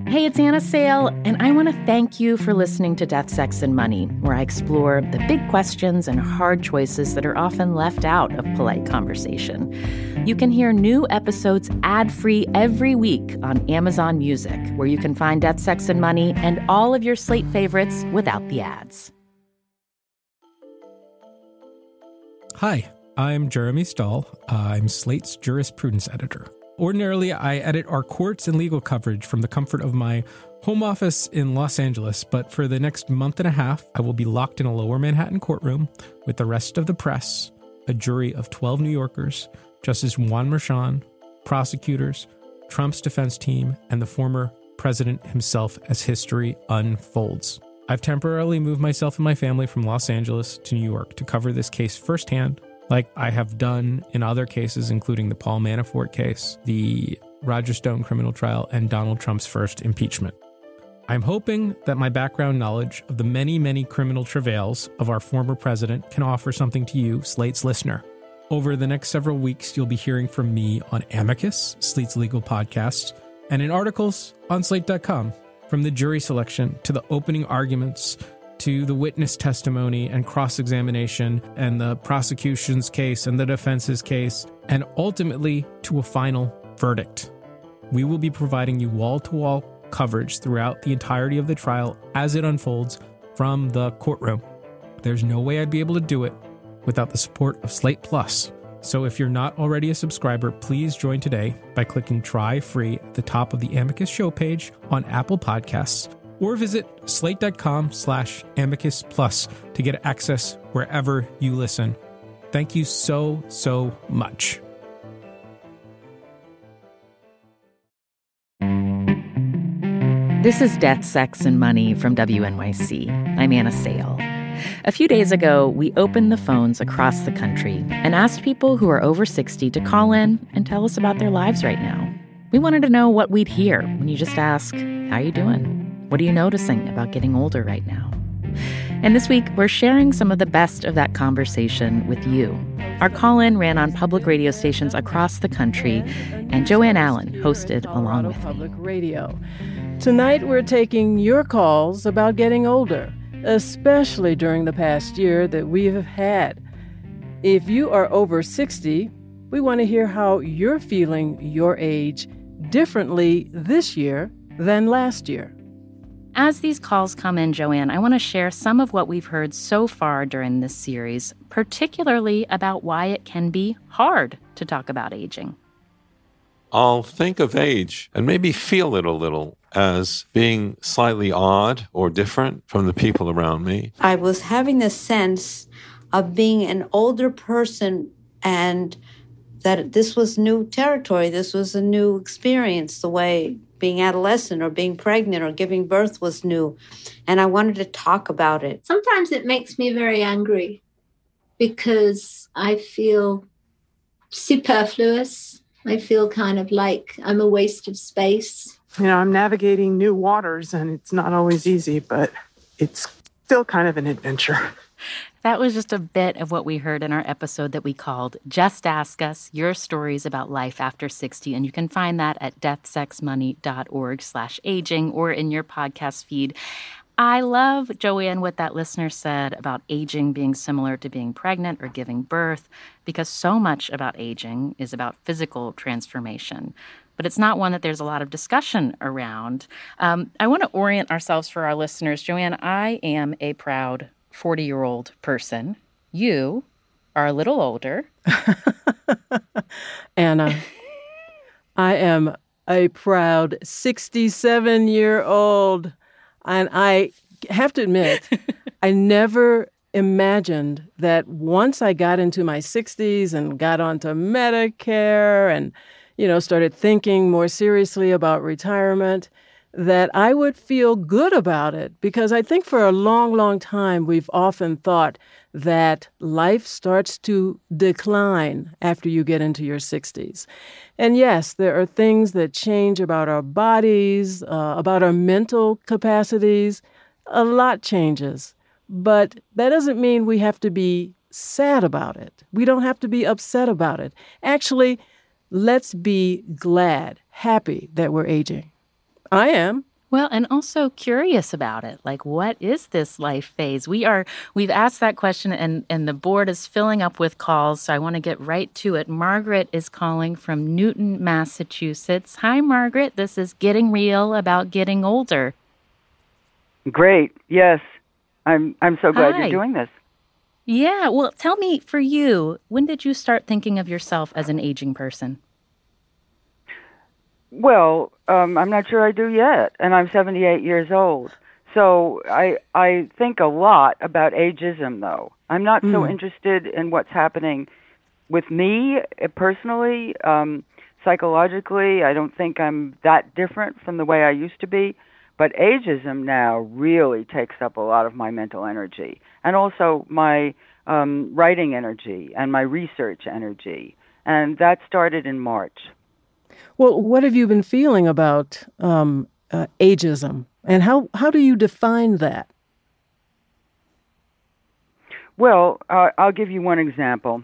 Hey, it's Anna Sale, and I want to thank you for listening to Death, Sex, and Money, where I explore the big questions and hard choices that are often left out of polite conversation. You can hear new episodes ad-free every week on Amazon Music, where you can find Death, Sex, and Money and all of your Slate favorites without the ads. Hi, I'm Jeremy Stahl. I'm Slate's jurisprudence editor. Ordinarily, I edit our courts and legal coverage from the comfort of my home office in Los Angeles, but for the next month and a half, I will be locked in a lower Manhattan courtroom with the rest of the press, a jury of 12 New Yorkers, Justice Juan Merchan, prosecutors, Trump's defense team, and the former president himself as history unfolds. I've temporarily moved myself and my family from Los Angeles to New York to cover this case firsthand, like I have done in other cases, including the Paul Manafort case, the Roger Stone criminal trial, and Donald Trump's first impeachment. I'm hoping that my background knowledge of the many, many criminal travails of our former president can offer something to you, Slate's listener. Over the next several weeks, you'll be hearing from me on Amicus, Slate's legal podcast, and in articles on Slate.com, from the jury selection to the opening arguments to the witness testimony and cross-examination and the prosecution's case and the defense's case, and ultimately to a final verdict. We will be providing you wall-to-wall coverage throughout the entirety of the trial as it unfolds from the courtroom. There's no way I'd be able to do it without the support of Slate Plus. So if you're not already a subscriber, please join today by clicking Try Free at the top of the Amicus show page on Apple Podcasts, or visit slate.com/amicus plus to get access wherever you listen. Thank you so, so much. This is Death, Sex, and Money from WNYC. I'm Anna Sale. A few days ago, we opened the phones across the country and asked people who are over 60 to call in and tell us about their lives right now. We wanted to know what we'd hear when you just ask, "How you doing? What are you noticing about getting older right now?" And this week, we're sharing some of the best of that conversation with you. Our call-in ran on public radio stations across the country, and Joanne Allen hosted along with Public Radio. Tonight, we're taking your calls about getting older, especially during the past year that we have had. If you are over 60, we want to hear how you're feeling your age differently this year than last year. As these calls come in, Joanne, I want to share some of what we've heard so far during this series, particularly about why it can be hard to talk about aging. I'll think of age and maybe feel it a little as being slightly odd or different from the people around me. I was having the sense of being an older person and that this was new territory. This was a new experience, the way being adolescent or being pregnant or giving birth was new. And I wanted to talk about it. Sometimes it makes me very angry because I feel superfluous. I feel kind of like I'm a waste of space. You know, I'm navigating new waters and it's not always easy, but it's still kind of an adventure. That was just a bit of what we heard in our episode that we called Just Ask Us, Your Stories About Life After 60. And you can find that at deathsexmoney.org/aging or in your podcast feed. I love, Joanne, what that listener said about aging being similar to being pregnant or giving birth, because so much about aging is about physical transformation. But it's not one that there's a lot of discussion around. I want to orient ourselves for our listeners. Joanne, I am a proud 40-year-old person. You are a little older. Anna, I am a proud 67-year-old. And I have to admit, I never imagined that once I got into my 60s and got onto Medicare and, started thinking more seriously about retirement, that I would feel good about it. Because I think for a long, long time, we've often thought that life starts to decline after you get into your 60s. And yes, there are things that change about our bodies, about our mental capacities. A lot changes. But that doesn't mean we have to be sad about it. We don't have to be upset about it. Actually, let's be glad, happy that we're aging. I am. Well, and also curious about it. Like, what is this life phase? We've asked that question and the board is filling up with calls. So I want to get right to it. Margaret is calling from Newton, Massachusetts. Hi, Margaret. This is Getting Real about getting older. Great. Yes. I'm so glad Hi. you're doing this. Yeah. Well, tell me, for you, when did you start thinking of yourself as an aging person? Well, I'm not sure I do yet, and I'm 78 years old. So I think a lot about ageism, though. I'm not so interested in what's happening with me personally, psychologically. I don't think I'm that different from the way I used to be. But ageism now really takes up a lot of my mental energy, and also my writing energy and my research energy. And that started in March. Well, what have you been feeling about ageism, and how do you define that? Well, I'll give you one example.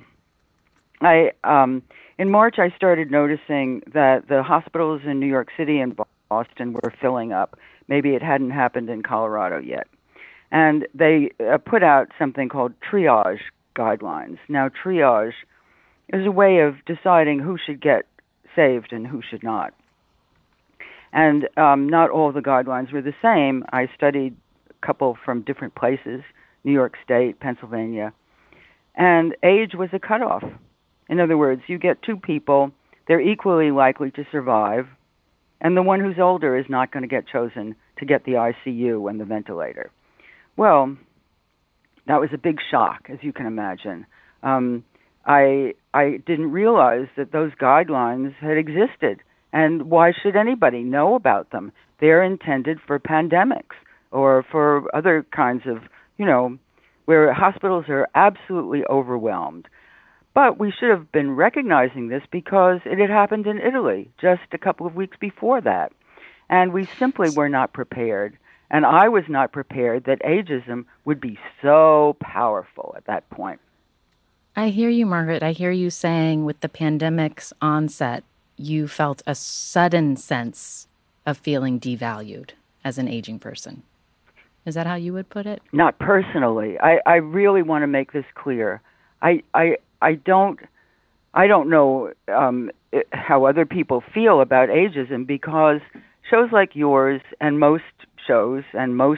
In March, I started noticing that the hospitals in New York City and Boston were filling up. Maybe it hadn't happened in Colorado yet. And they put out something called triage guidelines. Now, triage is a way of deciding who should get saved and who should not. And not all the guidelines were the same. I studied a couple from different places, New York State, Pennsylvania, and age was a cutoff. In other words, you get two people, they're equally likely to survive, and the one who's older is not going to get chosen to get the ICU and the ventilator. Well, that was a big shock, as you can imagine. I didn't realize that those guidelines had existed, and why should anybody know about them? They're intended for pandemics or for other kinds of, where hospitals are absolutely overwhelmed. But we should have been recognizing this because it had happened in Italy just a couple of weeks before that. And we simply were not prepared. And I was not prepared that ageism would be so powerful at that point. I hear you, Margaret. I hear you saying with the pandemic's onset, you felt a sudden sense of feeling devalued as an aging person. Is that how you would put it? Not personally. I really want to make this clear. I don't know how other people feel about ageism, because shows like yours and most shows and most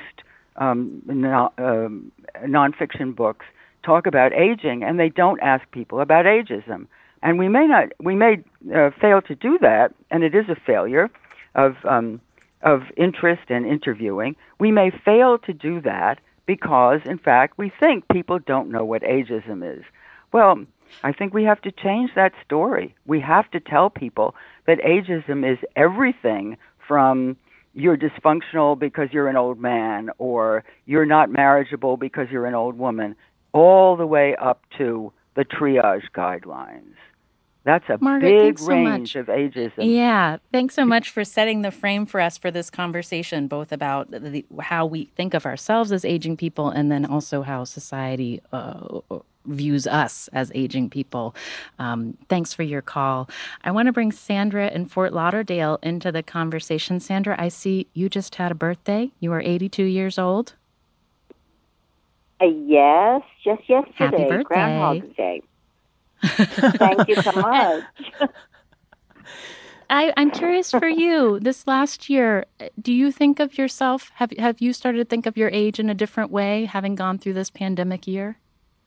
nonfiction books talk about aging, and they don't ask people about ageism. And we may fail to do that, and it is a failure of interest in interviewing. We may fail to do that because, in fact, we think people don't know what ageism is. Well, I think we have to change that story. We have to tell people that ageism is everything from you're dysfunctional because you're an old man, or you're not marriageable because you're an old woman, all the way up to the triage guidelines. That's a Margaret, big range of ageism. Yeah. Thanks so much for setting the frame for us for this conversation, both about how we think of ourselves as aging people and then also how society views us as aging people. Thanks for your call. I want to bring Sandra in Fort Lauderdale into the conversation. Sandra, I see you just had a birthday. You are 82 years old. Yes, just yesterday. Happy birthday. Groundhog's Day. Thank you so much. I'm curious for you, this last year, do you think of yourself, have you started to think of your age in a different way, having gone through this pandemic year?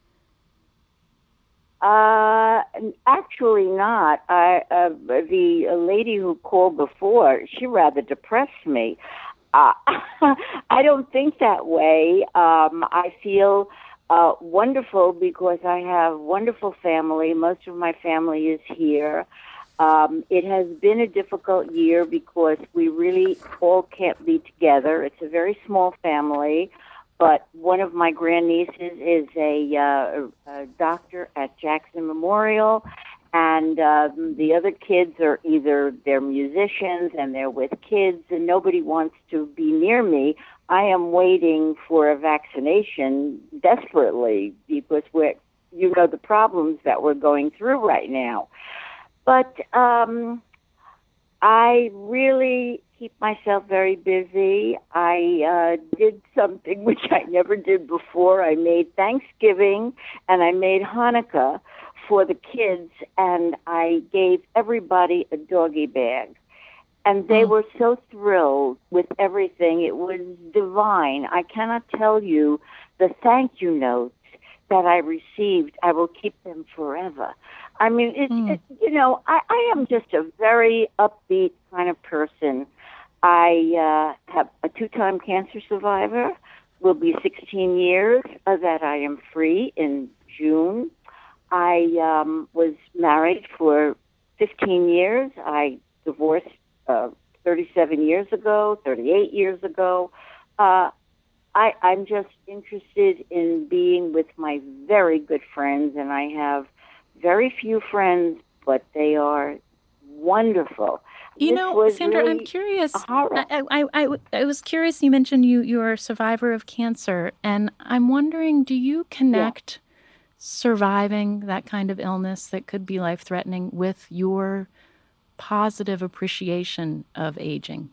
Actually not. The lady who called before, she rather depressed me. I don't think that way. I feel wonderful because I have wonderful family. Most of my family is here. It has been a difficult year because we really all can't be together. It's a very small family, but one of my grandnieces is a doctor at Jackson Memorial, and the other kids are either they're musicians and they're with kids, and nobody wants to be near me. I am waiting for a vaccination desperately because the problems that we're going through right now. But I really keep myself very busy. I did something which I never did before. I made Thanksgiving and I made Hanukkah for the kids, and I gave everybody a doggy bag. And they were so thrilled with everything. It was divine. I cannot tell you the thank you notes that I received. I will keep them forever. I mean, I am just a very upbeat kind of person. I have a 2-time cancer survivor. Will be 16 years that I am free in June. I was married for 15 years. I divorced 37 years ago, 38 years ago. I'm just interested in being with my very good friends, and I have very few friends, but they are wonderful. Sandra, really I'm curious. I was curious. You mentioned you're a survivor of cancer, and I'm wondering, do you connect surviving that kind of illness that could be life-threatening with your positive appreciation of aging?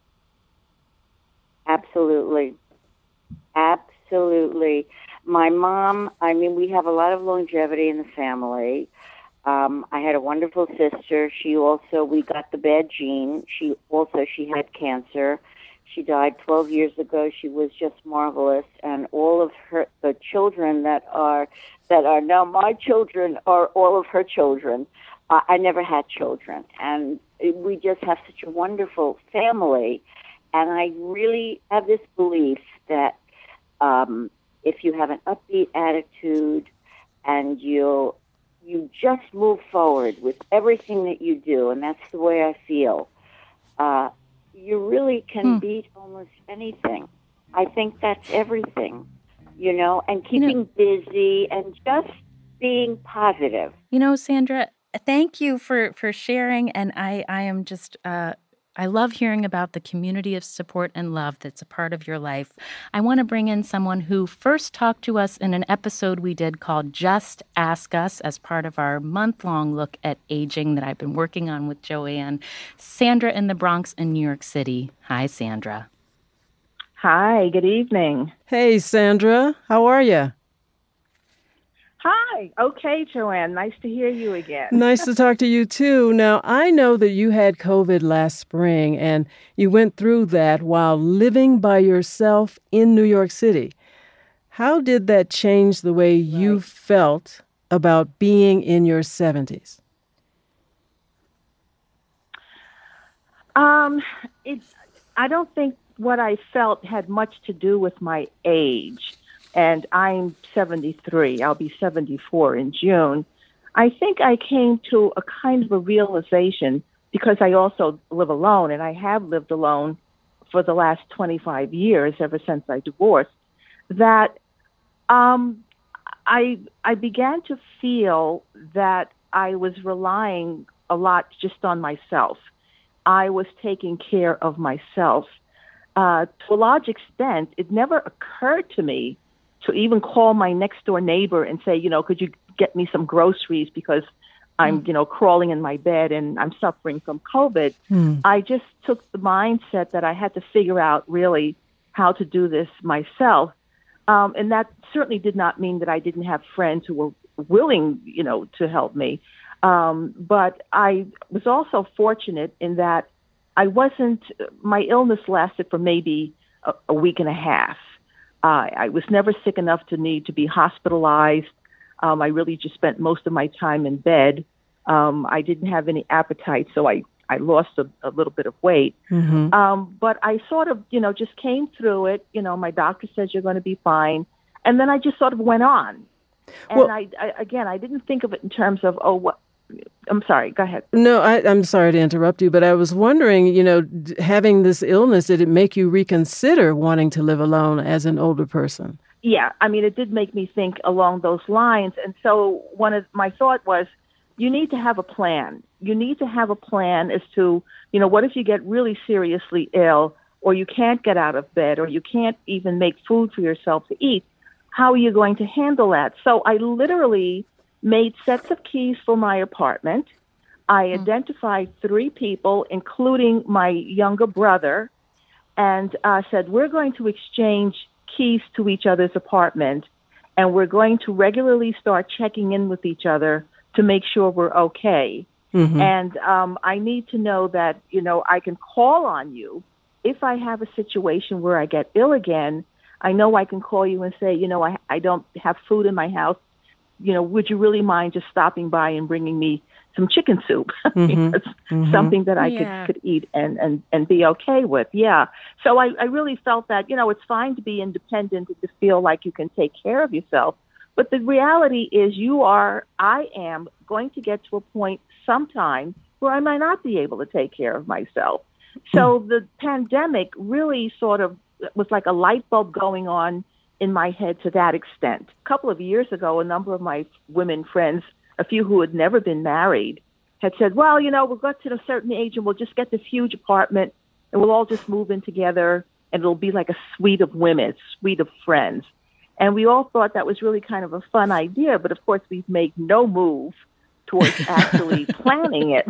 Absolutely. Absolutely. My mom, we have a lot of longevity in the family. I had a wonderful sister. We got the bad gene. She had cancer. She died 12 years ago. She was just marvelous. And all of the children that are now my children are all of her children. I never had children. And we just have such a wonderful family. And I really have this belief that if you have an upbeat attitude and you just move forward with everything that you do, and that's the way I feel, you really can beat almost anything. I think that's everything, and keeping busy and just being positive. Sandra, thank you for sharing, and I am just... I love hearing about the community of support and love that's a part of your life. I want to bring in someone who first talked to us in an episode we did called Just Ask Us as part of our month-long look at aging that I've been working on with Joanne. Sandra in the Bronx in New York City. Hi, Sandra. Hi, good evening. Hey, Sandra. How are you? Hi. Okay, Joanne. Nice to hear you again. Nice to talk to you, too. Now, I know that you had COVID last spring, and you went through that while living by yourself in New York City. How did that change the way you felt about being in your 70s? I don't think what I felt had much to do with my age. And I'm 73. I'll be 74 in June. I think I came to a kind of a realization, because I also live alone, and I have lived alone for the last 25 years, ever since I divorced, that I began to feel that I was relying a lot just on myself. I was taking care of myself. To a large extent, it never occurred to me to even call my next door neighbor and say, could you get me some groceries because I'm, crawling in my bed and I'm suffering from COVID. I just took the mindset that I had to figure out really how to do this myself. And that certainly did not mean that I didn't have friends who were willing, to help me. But I was also fortunate in that my illness lasted for maybe a week and a half. I was never sick enough to need to be hospitalized. I really just spent most of my time in bed. I didn't have any appetite, so I lost a little bit of weight. But I sort of, just came through it. My doctor says you're going to be fine. And then I just sort of went on. And I didn't think of it in terms of, I'm sorry, go ahead. No, I'm sorry to interrupt you, but I was wondering, having this illness, did it make you reconsider wanting to live alone as an older person? Yeah, it did make me think along those lines. And so one of my thought was, you need to have a plan. You need to have a plan as to, what if you get really seriously ill, or you can't get out of bed, or you can't even make food for yourself to eat? How are you going to handle that? So I literally made sets of keys for my apartment. I identified 3 people, including my younger brother, and said, we're going to exchange keys to each other's apartment, and we're going to regularly start checking in with each other to make sure we're okay. Mm-hmm. And I need to know that, I can call on you if I have a situation where I get ill again. I know I can call you and say, I don't have food in my house. Would you really mind just stopping by and bringing me some chicken soup? Mm-hmm. It's mm-hmm. something that I could eat and be okay with. Yeah. So I really felt that, it's fine to be independent and to feel like you can take care of yourself. But the reality is I am going to get to a point sometime where I might not be able to take care of myself. So the pandemic really sort of was like a light bulb going on in my head to that extent. A couple of years ago, a number of my women friends, a few who had never been married, had said, well, we'll get to a certain age and we'll just get this huge apartment and we'll all just move in together and it'll be like a suite of women, a suite of friends. And we all thought that was really kind of a fun idea, but of course we've made no move towards actually planning it.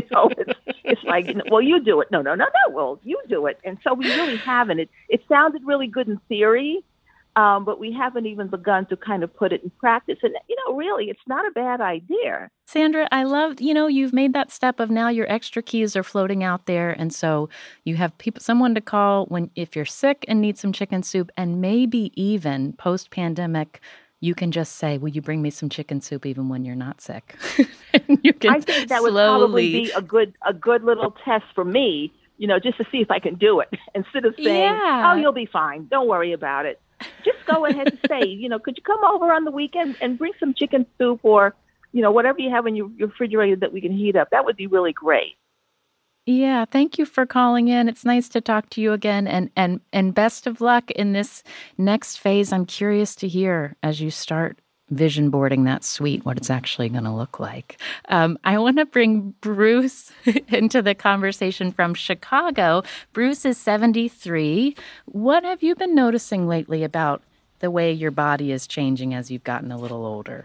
It's like, well, you do it. No, well, you do it. And so we really haven't. It sounded really good in theory, but we haven't even begun to kind of put it in practice. And, really, it's not a bad idea. Sandra, I love, you've made that step of now your extra keys are floating out there. And so you have someone to call if you're sick and need some chicken soup, and maybe even post-pandemic, you can just say, will you bring me some chicken soup even when you're not sick? You can I think that would probably be a good little test for me, just to see if I can do it. Instead of saying, oh, you'll be fine. Don't worry about it. Just go ahead and say, could you come over on the weekend and bring some chicken soup or, whatever you have in your refrigerator that we can heat up? That would be really great. Yeah, thank you for calling in. It's nice to talk to you again, and best of luck in this next phase. I'm curious to hear as you start vision boarding that suite, what it's actually going to look like. I want to bring Bruce into the conversation from Chicago. Bruce is 73. What have you been noticing lately about the way your body is changing as you've gotten a little older?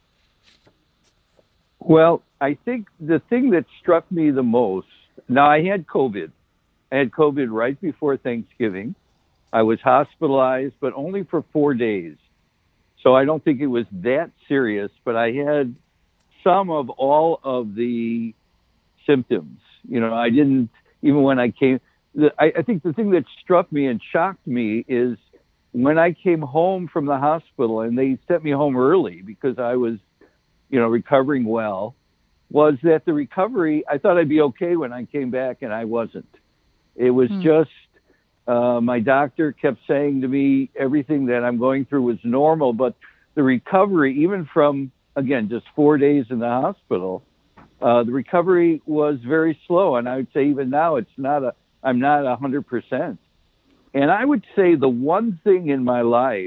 Well, I think the thing that struck me the most, now I had COVID. I had COVID right before Thanksgiving. I was hospitalized, but only for 4 days. So I don't think it was that serious, but I had some of all of the symptoms. I didn't, even when I came, I think the thing that struck me and shocked me is when I came home from the hospital, and they sent me home early because I was, recovering well, was that the recovery, I thought I'd be okay when I came back, and I wasn't. It was just, my doctor kept saying to me, everything that I'm going through was normal, but the recovery, even from, again, just 4 days in the hospital, the recovery was very slow. And I would say even now, I'm not 100%. And I would say the one thing in my life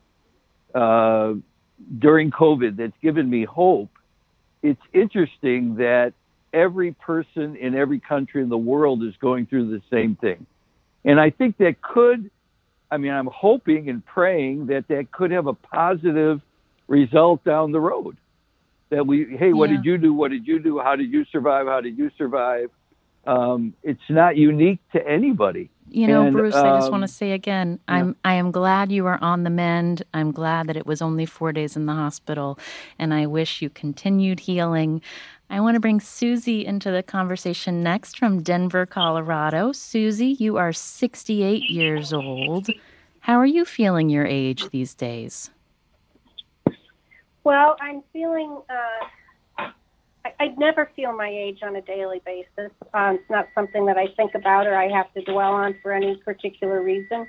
during COVID that's given me hope, it's interesting that every person in every country in the world is going through the same thing. And I think that I'm hoping and praying that could have a positive result down the road. That what did you do? What did you do? How did you survive? How did you survive? It's not unique to anybody. Bruce, I just want to say again, I am glad you are on the mend. I'm glad that it was only 4 days in the hospital, and I wish you continued healing. I want to bring Susie into the conversation next from Denver, Colorado. Susie, you are 68 years old. How are you feeling your age these days? Well, I'm feeling, I never feel my age on a daily basis. It's not something that I think about or I have to dwell on for any particular reason.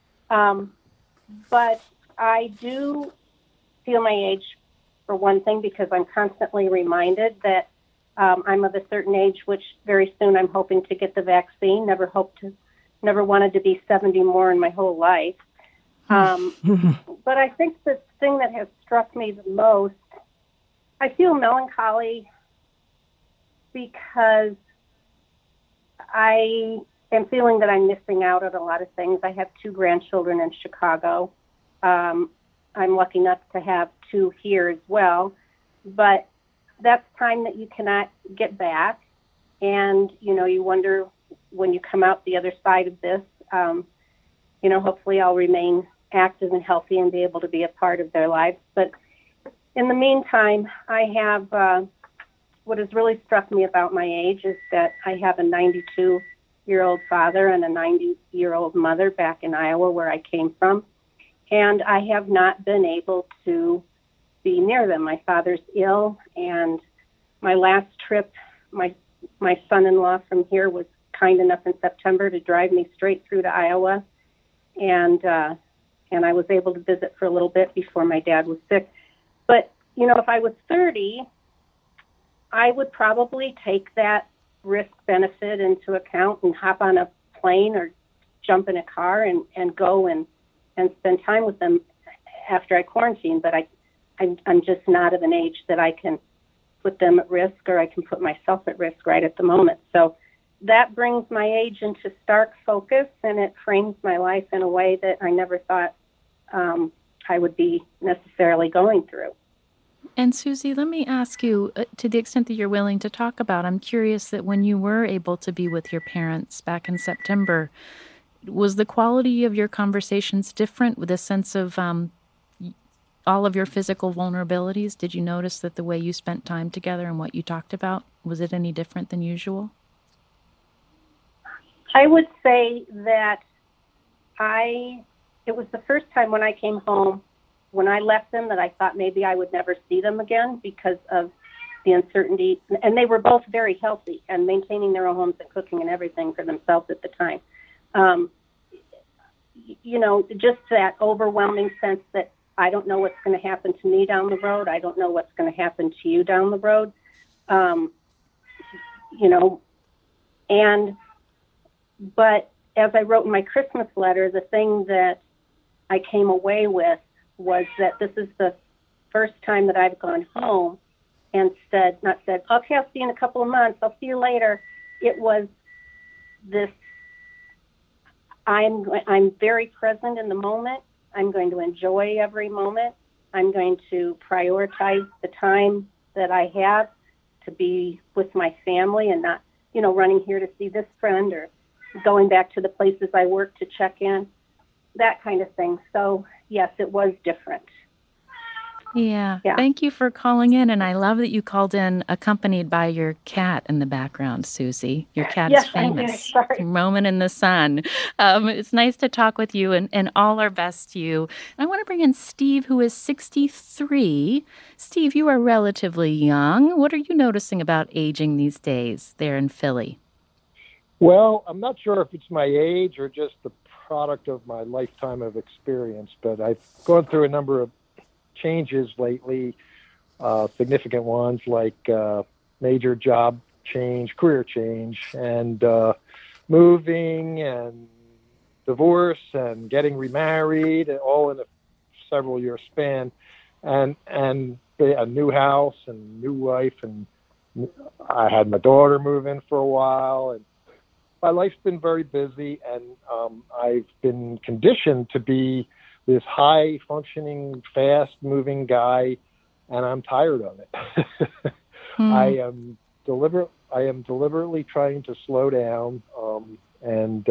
But I do feel my age, for one thing, because I'm constantly reminded that I'm of a certain age, which very soon I'm hoping to get the vaccine. Never wanted to be 70 more in my whole life. But I think the thing that has struck me the most, I feel melancholy because I am feeling that I'm missing out on a lot of things. I have 2 grandchildren in Chicago. I'm lucky enough to have 2 here as well. But that's time that you cannot get back. And, you wonder when you come out the other side of this, hopefully I'll remain active and healthy and be able to be a part of their lives. But in the meantime, I have, what has really struck me about my age is that I have a 92-year-old father and a 90-year-old mother back in Iowa, where I came from. And I have not been able to be near them. My father's ill, and my last trip, my son-in-law from here was kind enough in September to drive me straight through to Iowa, and I was able to visit for a little bit before my dad was sick. But, if I was 30, I would probably take that risk-benefit into account and hop on a plane or jump in a car and go and spend time with them after I quarantine. But I'm just not of an age that I can put them at risk, or I can put myself at risk right at the moment. So that brings my age into stark focus, and it frames my life in a way that I never thought I would be necessarily going through. And Susie, let me ask you, to the extent that you're willing to talk about, I'm curious that when you were able to be with your parents back in September, was the quality of your conversations different with a sense of all of your physical vulnerabilities? Did you notice that the way you spent time together and what you talked about, was it any different than usual? I would say that it was the first time when I came home, when I left them, that I thought maybe I would never see them again because of the uncertainty. And they were both very healthy and maintaining their own homes and cooking and everything for themselves at the time. Just that overwhelming sense that I don't know what's going to happen to me down the road. I don't know what's going to happen to you down the road. But as I wrote in my Christmas letter, the thing that I came away with was that this is the first time that I've gone home and not said, okay, I'll see you in a couple of months, I'll see you later. It was this, I'm very present in the moment. I'm going to enjoy every moment. I'm going to prioritize the time that I have to be with my family and not, running here to see this friend or going back to the places I work to check in, that kind of thing. So, yes, it was different. Yeah. Thank you for calling in. And I love that you called in accompanied by your cat in the background, Susie. Your cat is famous. Moment in the sun. It's nice to talk with you and all our best to you. I want to bring in Steve, who is 63. Steve, you are relatively young. What are you noticing about aging these days there in Philly? Well, I'm not sure if it's my age or just the product of my lifetime of experience, but I've gone through a number of changes lately, significant ones like major job change, career change, and moving and divorce and getting remarried, all in a several-year span, and a new house and new wife, and I had my daughter move in for a while, and my life's been very busy, and I've been conditioned to be this high-functioning, fast-moving guy, and I'm tired of it. I am deliberately trying to slow down and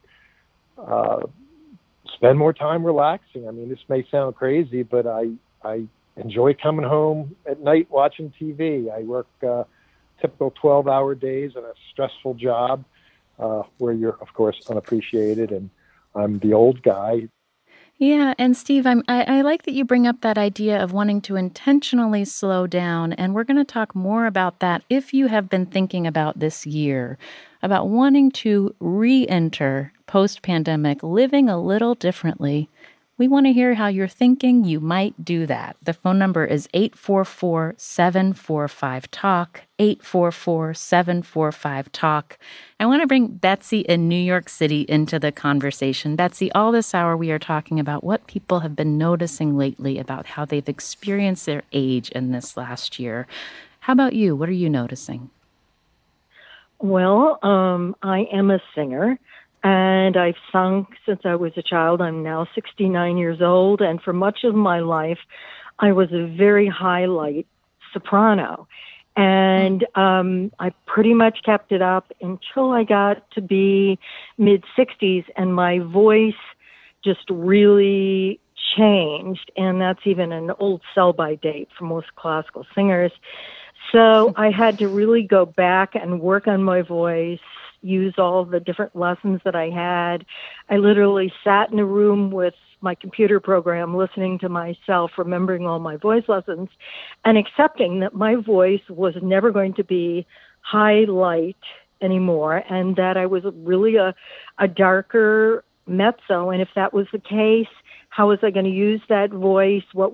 spend more time relaxing. I mean, this may sound crazy, but I enjoy coming home at night watching TV. I work typical 12-hour days in a stressful job where you're, of course, unappreciated, and I'm the old guy. Yeah, and Steve, I like that you bring up that idea of wanting to intentionally slow down, and we're going to talk more about that if you have been thinking about this year, about wanting to re-enter post-pandemic, living a little differently. We want to hear how you're thinking you might do that. The phone number is 844-745-TALK, 844-745-TALK. I want to bring Betsy in New York City into the conversation. Betsy, all this hour we are talking about what people have been noticing lately about how they've experienced their age in this last year. How about you? What are you noticing? Well, I am a singer. And I've sung since I was a child. I'm now 69 years old. And for much of my life, I was a very highlight soprano. And I pretty much kept it up until I got to be mid-60s, and my voice just really changed. And that's even an old sell-by date for most classical singers. So I had to really go back and work on my voice, use all the different lessons that I had. I literally sat in a room with my computer program, listening to myself, remembering all my voice lessons, and accepting that my voice was never going to be high light anymore, and that I was really a darker mezzo. And if that was the case, how was I going to use that voice? What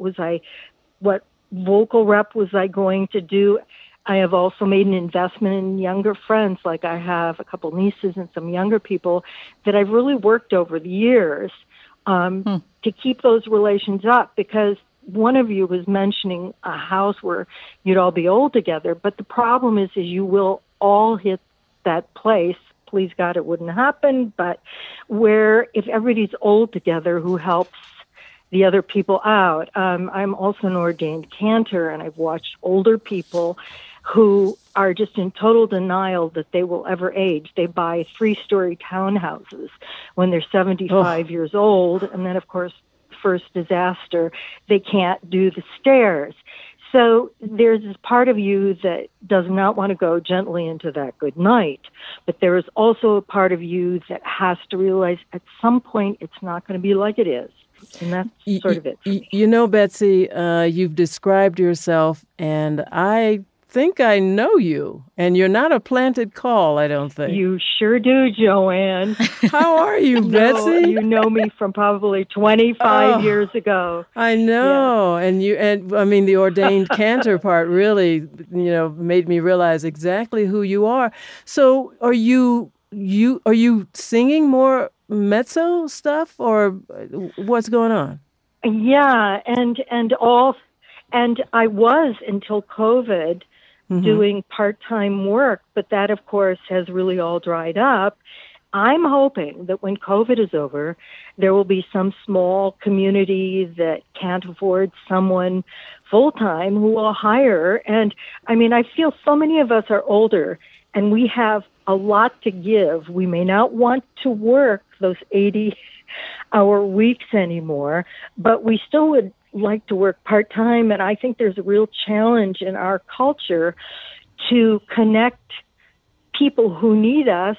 vocal rep was I going to do? I have also made an investment in younger friends, like I have a couple nieces and some younger people that I've really worked over the years to keep those relations up, because one of you was mentioning a house where you'd all be old together, but the problem is you will all hit that place. Please God, it wouldn't happen, but where if everybody's old together, who helps the other people out? I'm also an ordained cantor, and I've watched older people who are just in total denial that they will ever age. They buy 3-story townhouses when they're 75 years old, and then, of course, first disaster, they can't do the stairs. So there's this part of you that does not want to go gently into that good night, but there is also a part of you that has to realize at some point it's not going to be like it is. And that's sort of it. You know, Betsy, you've described yourself, and I think I know you, and you're not a planted call, I don't think. You sure do, Joanne. How are you, Betsy? You know me from probably 25 years ago. I know. Yes. And I mean, the ordained cantor part really, made me realize exactly who you are. So are you singing more mezzo stuff, or what's going on? Yeah, and I was until COVID doing part-time work, but that of course has really all dried up. I'm hoping that when COVID is over, there will be some small community that can't afford someone full-time who will hire. And I mean, I feel so many of us are older and we have a lot to give. We may not want to work those 80-hour weeks anymore, but we still would like to work part-time. And I think there's a real challenge in our culture to connect people who need us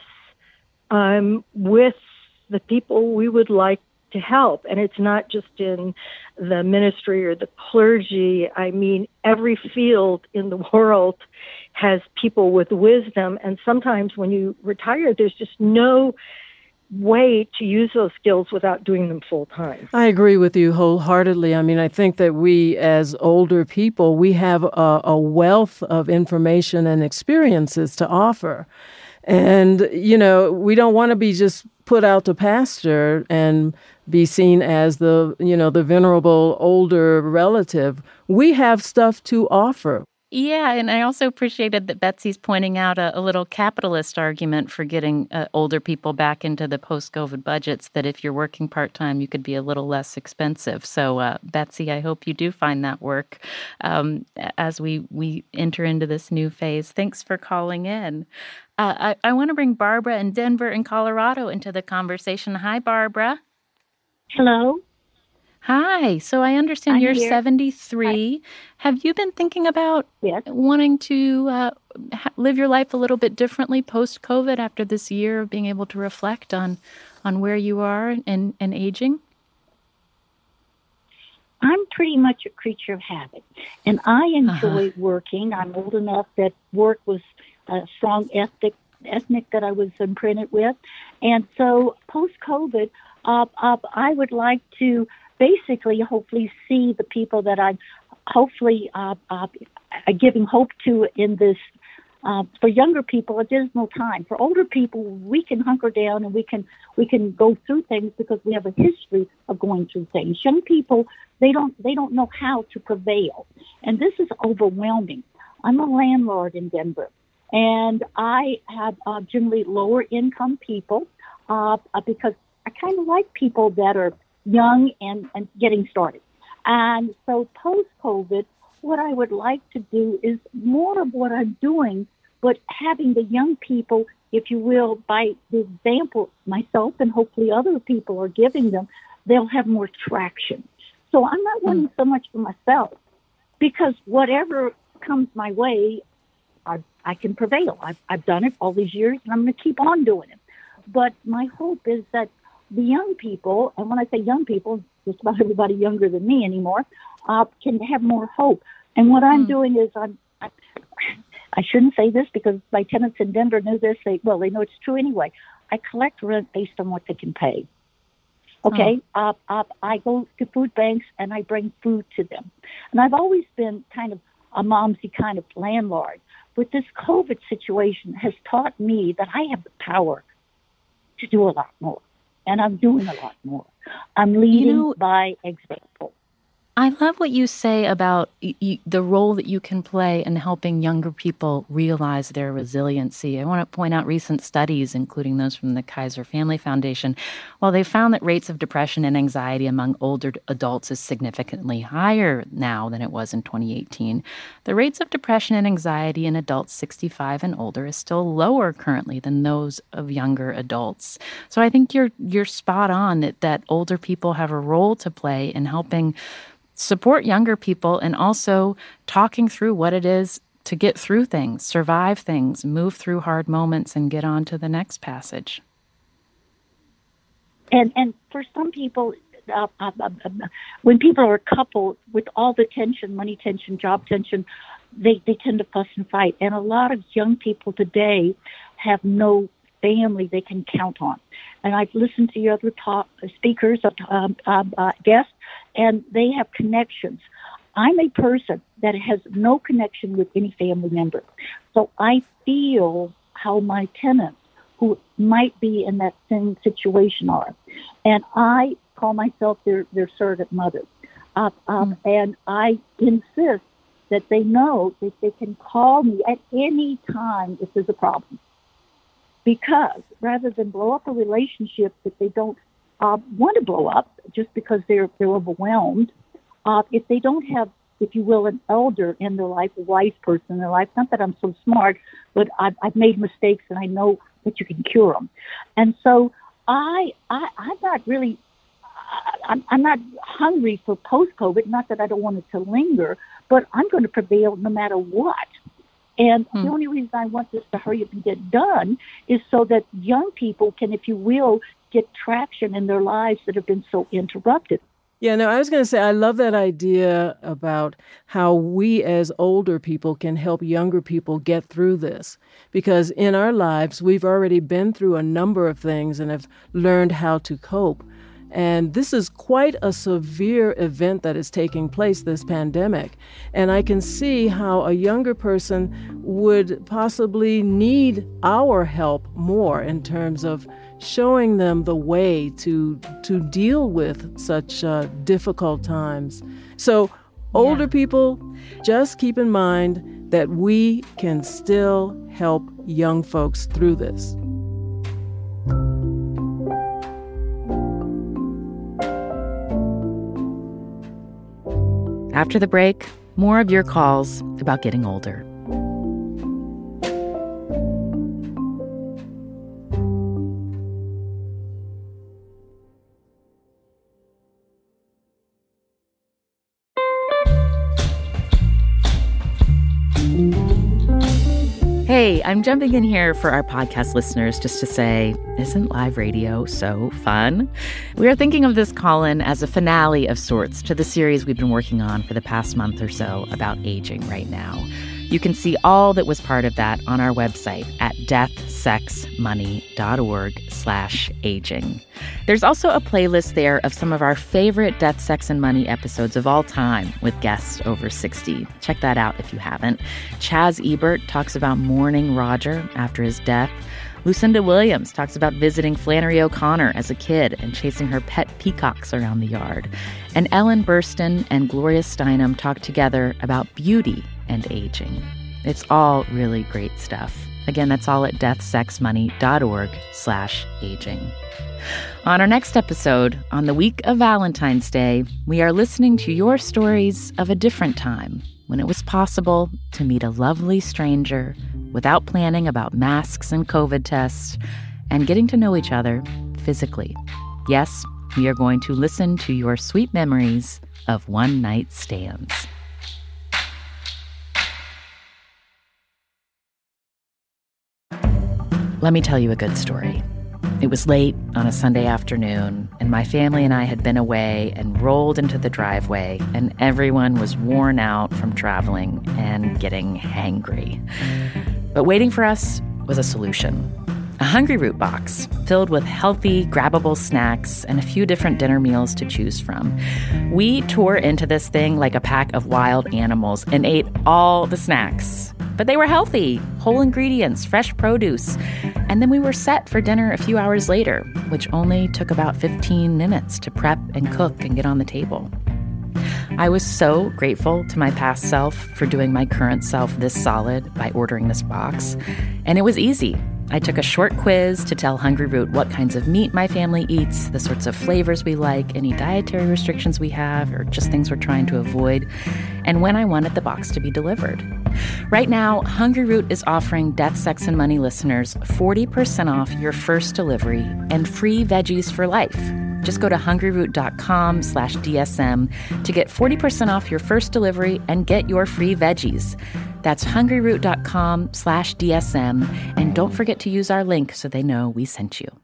with the people we would like to help. And it's not just in the ministry or the clergy. I mean, every field in the world has people with wisdom. And sometimes when you retire, there's just no way to use those skills without doing them full time. I agree with you wholeheartedly. I mean, I think that we as older people, we have a wealth of information and experiences to offer. And, we don't want to be just put out to pasture and be seen as the venerable older relative. We have stuff to offer. Yeah, and I also appreciated that Betsy's pointing out a little capitalist argument for getting older people back into the post-COVID budgets, that if you're working part-time, you could be a little less expensive. So, Betsy, I hope you do find that work as we enter into this new phase. Thanks for calling in. I want to bring Barbara in Denver in Colorado into the conversation. Hi, Barbara. Hello. Hi. So I understand you're here. 73. Hi. Have you been thinking about wanting to live your life a little bit differently post-COVID after this year of being able to reflect on where you are and aging? I'm pretty much a creature of habit, and I enjoy working. I'm old enough that work was a strong ethnic that I was imprinted with. And so post-COVID, I would like to basically hopefully see the people that I'm hopefully giving hope to in this. For younger people, a dismal time. For older people, we can hunker down and we can go through things because we have a history of going through things. Young people, they don't know how to prevail, and this is overwhelming. I'm a landlord in Denver, and I have generally lower income people because I kind of like people that are young and getting started. And so post-COVID, what I would like to do is more of what I'm doing, but having the young people, if you will, by the example myself and hopefully other people are giving them, they'll have more traction. So I'm not wanting so much for myself, because whatever comes my way, I can prevail. I've done it all these years, and I'm going to keep on doing it. But my hope is that the young people, and when I say young people, just about everybody younger than me anymore, can have more hope. And what I'm doing is I shouldn't say this because my tenants in Denver know this. They know it's true anyway. I collect rent based on what they can pay. Okay, I go to food banks and I bring food to them. And I've always been kind of a momsy kind of landlord. But this COVID situation has taught me that I have the power to do a lot more. And I'm doing a lot more. I'm leading by example. I love what you say about the role that you can play in helping younger people realize their resiliency. I want to point out recent studies, including those from the Kaiser Family Foundation. While they found that rates of depression and anxiety among older adults is significantly higher now than it was in 2018, the rates of depression and anxiety in adults 65 and older is still lower currently than those of younger adults. So I think you're spot on that older people have a role to play in helping support younger people and also talking through what it is to get through things, survive things, move through hard moments, and get on to the next passage. And for some people, when people are a couple with all the tension, money tension, job tension, they tend to fuss and fight. And a lot of young people today have no family they can count on. And I've listened to your other speakers, guests, and they have connections. I'm a person that has no connection with any family member. So I feel how my tenants who might be in that same situation are. And I call myself their surrogate mother. And I insist that they know that they can call me at any time if there's a problem. Because rather than blow up a relationship that they don't want to blow up just because they're overwhelmed, if they don't have, if you will, an elder in their life, a wise person in their life, not that I'm so smart, but I've made mistakes and I know that you can cure them. And so I'm not really, I'm not hungry for post-COVID, not that I don't want it to linger, but I'm going to prevail no matter what. And the only reason I want this to hurry up and get done is so that young people can, if you will, get traction in their lives that have been so interrupted. Yeah, no, I was going to say, I love that idea about how we as older people can help younger people get through this. Because in our lives, we've already been through a number of things and have learned how to cope. And this is quite a severe event that is taking place, this pandemic. And I can see how a younger person would possibly need our help more in terms of showing them the way to deal with such difficult times. So older people, just keep in mind that we can still help young folks through this. After the break, more of your calls about getting older. Hey, I'm jumping in here for our podcast listeners just to say, isn't live radio so fun? We are thinking of this call-in as a finale of sorts to the series we've been working on for the past month or so about aging right now. You can see all that was part of that on our website at deathsexmoney.org/aging. There's also a playlist there of some of our favorite Death, Sex, and Money episodes of all time with guests over 60. Check that out if you haven't. Chaz Ebert talks about mourning Roger after his death. Lucinda Williams talks about visiting Flannery O'Connor as a kid and chasing her pet peacocks around the yard. And Ellen Burstyn and Gloria Steinem talk together about beauty and aging. It's all really great stuff. Again, that's all at deathsexmoney.org/aging. On our next episode, on the week of Valentine's Day, we are listening to your stories of a different time, when it was possible to meet a lovely stranger without planning about masks and COVID tests and getting to know each other physically. Yes, we are going to listen to your sweet memories of one-night stands. Let me tell you a good story. It was late on a Sunday afternoon, and my family and I had been away and rolled into the driveway, and everyone was worn out from traveling and getting hangry. But waiting for us was a solution. A Hungryroot box filled with healthy, grabbable snacks and a few different dinner meals to choose from. We tore into this thing like a pack of wild animals and ate all the snacks. But they were healthy, whole ingredients, fresh produce. And then we were set for dinner a few hours later, which only took about 15 minutes to prep and cook and get on the table. I was so grateful to my past self for doing my current self this solid by ordering this box. And it was easy. I took a short quiz to tell Hungryroot what kinds of meat my family eats, the sorts of flavors we like, any dietary restrictions we have, or just things we're trying to avoid, and when I wanted the box to be delivered. Right now, Hungryroot is offering Death, Sex, and Money listeners 40% off your first delivery and free veggies for life. Just go to hungryroot.com/DSM to get 40% off your first delivery and get your free veggies. That's hungryroot.com/DSM. And don't forget to use our link so they know we sent you.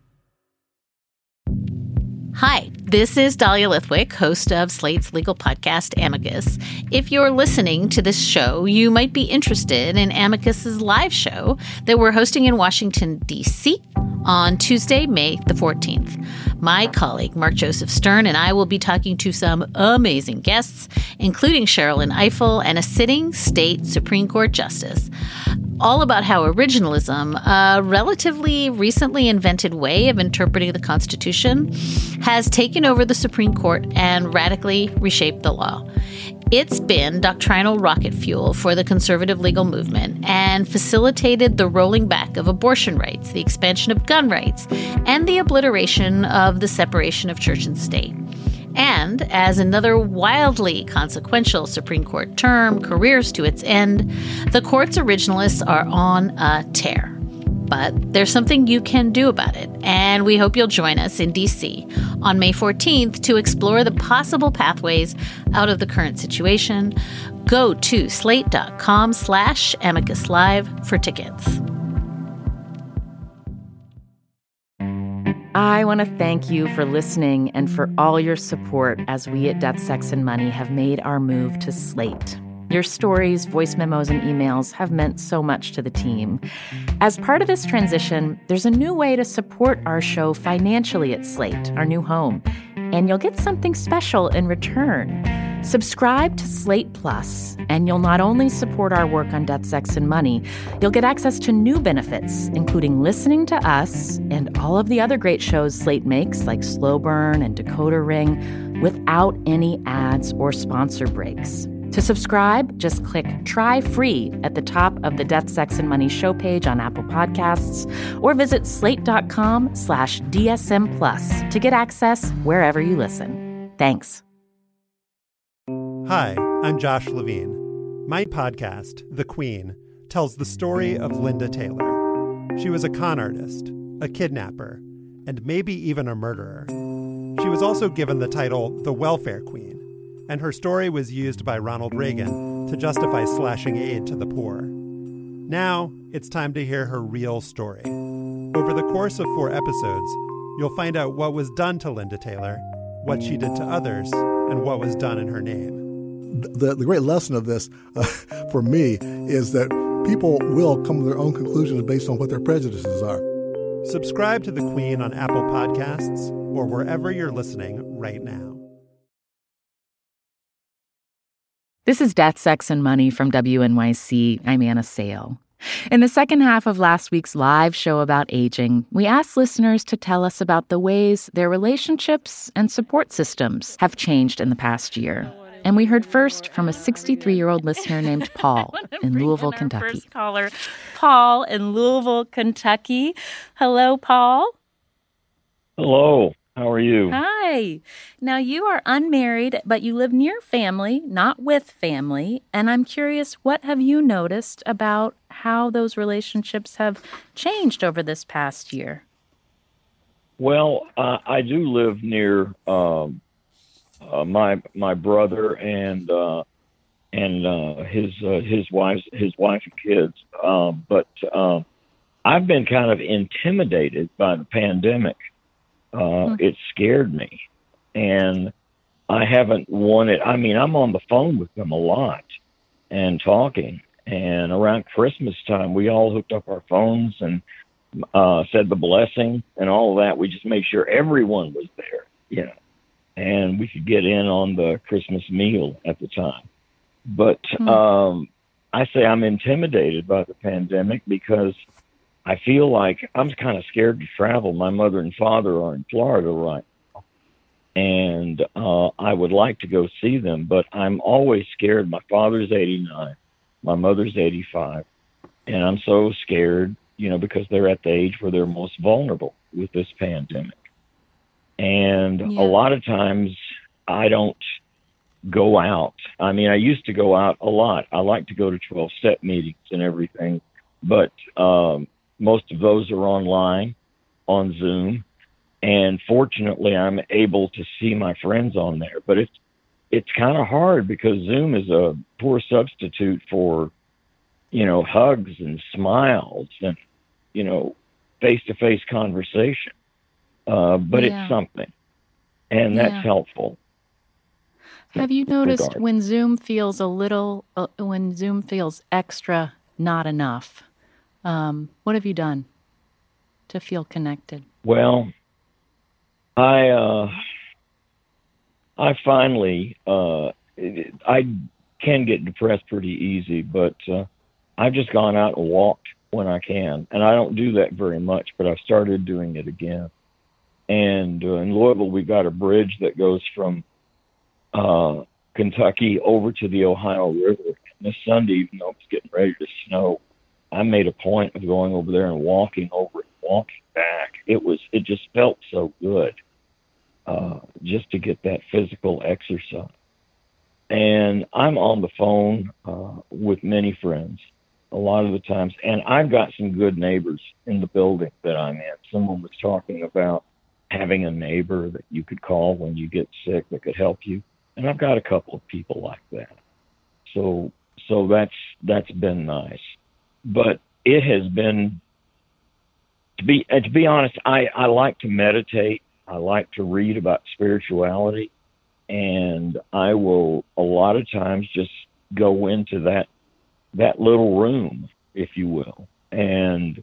Hi, this is Dahlia Lithwick, host of Slate's legal podcast, Amicus. If you're listening to this show, you might be interested in Amicus's live show that we're hosting in Washington, D.C. on Tuesday, May the 14th. My colleague, Mark Joseph Stern, and I will be talking to some amazing guests, including Sherrilyn Ifill and a sitting state Supreme Court justice, all about how originalism, a relatively recently invented way of interpreting the Constitution, has taken over the Supreme Court and radically reshaped the law. It's been doctrinal rocket fuel for the conservative legal movement and facilitated the rolling back of abortion rights, the expansion of gun rights, and the obliteration of the separation of church and state. And as another wildly consequential Supreme Court term careers to its end, the court's originalists are on a tear. But there's something you can do about it, and we hope you'll join us in D.C. on May 14th to explore the possible pathways out of the current situation. Go to slate.com/Amicus Live for tickets. I want to thank you for listening and for all your support as we at Death, Sex, and Money have made our move to Slate. Your stories, voice memos, and emails have meant so much to the team. As part of this transition, there's a new way to support our show financially at Slate, our new home, and you'll get something special in return. Subscribe to Slate Plus, and you'll not only support our work on Death, Sex, and Money, you'll get access to new benefits, including listening to us and all of the other great shows Slate makes, like Slow Burn and Decoder Ring, without any ads or sponsor breaks. To subscribe, just click Try Free at the top of the Death, Sex, and Money show page on Apple Podcasts, or visit slate.com/DSM Plus to get access wherever you listen. Thanks. Hi, I'm Josh Levine. My podcast, The Queen, tells the story of Linda Taylor. She was a con artist, a kidnapper, and maybe even a murderer. She was also given the title the Welfare Queen, and her story was used by Ronald Reagan to justify slashing aid to the poor. Now, it's time to hear her real story. Over the course of 4 episodes, you'll find out what was done to Linda Taylor, what she did to others, and what was done in her name. The great lesson of this, for me, is that people will come to their own conclusions based on what their prejudices are. Subscribe to The Queen on Apple Podcasts or wherever you're listening right now. This is Death, Sex, and Money from WNYC. I'm Anna Sale. In the second half of last week's live show about aging, we asked listeners to tell us about the ways their relationships and support systems have changed in the past year. And we heard first from a 63-year-old listener named Paul in Louisville, Kentucky. First caller, Paul in Louisville, Kentucky. Hello, Paul. Hello. How are you? Hi. Now, you are unmarried, but you live near family, not with family. And I'm curious, what have you noticed about how those relationships have changed over this past year? Well, I do live near my brother and his wife and kids. But I've been kind of intimidated by the pandemic. It scared me, and I haven't wanted. I mean, I'm on the phone with them a lot and talking. And around Christmas time, we all hooked up our phones and said the blessing and all of that. We just made sure everyone was there, and we could get in on the Christmas meal at the time. But I say I'm intimidated by the pandemic because I feel like I'm kind of scared to travel. My mother and father are in Florida right now, and I would like to go see them, but I'm always scared. My father's 89, my mother's 85, and I'm so scared, because they're at the age where they're most vulnerable with this pandemic. And a lot of times I don't go out. I mean, I used to go out a lot. I like to go to 12-step meetings and everything, but most of those are online on Zoom. And fortunately, I'm able to see my friends on there. But it's kind of hard because Zoom is a poor substitute for, hugs and smiles and, face-to-face conversation. But it's something. And that's helpful. Have you noticed when Zoom feels extra not enough? What have you done to feel connected? Well, I finally, I can get depressed pretty easy, but I've just gone out and walked when I can. And I don't do that very much, but I've started doing it again. And in Louisville, we got a bridge that goes from Kentucky over to the Ohio River. And this Sunday, even though it's getting ready to snow, I made a point of going over there and walking over and walking back. It just felt so good, just to get that physical exercise. And I'm on the phone with many friends a lot of the times, and I've got some good neighbors in the building that I'm in. Someone was talking about having a neighbor that you could call when you get sick that could help you, and I've got a couple of people like that. So that's been nice. But it has been, to be honest, I like to meditate. I like to read about spirituality, and I will a lot of times just go into that little room, if you will, and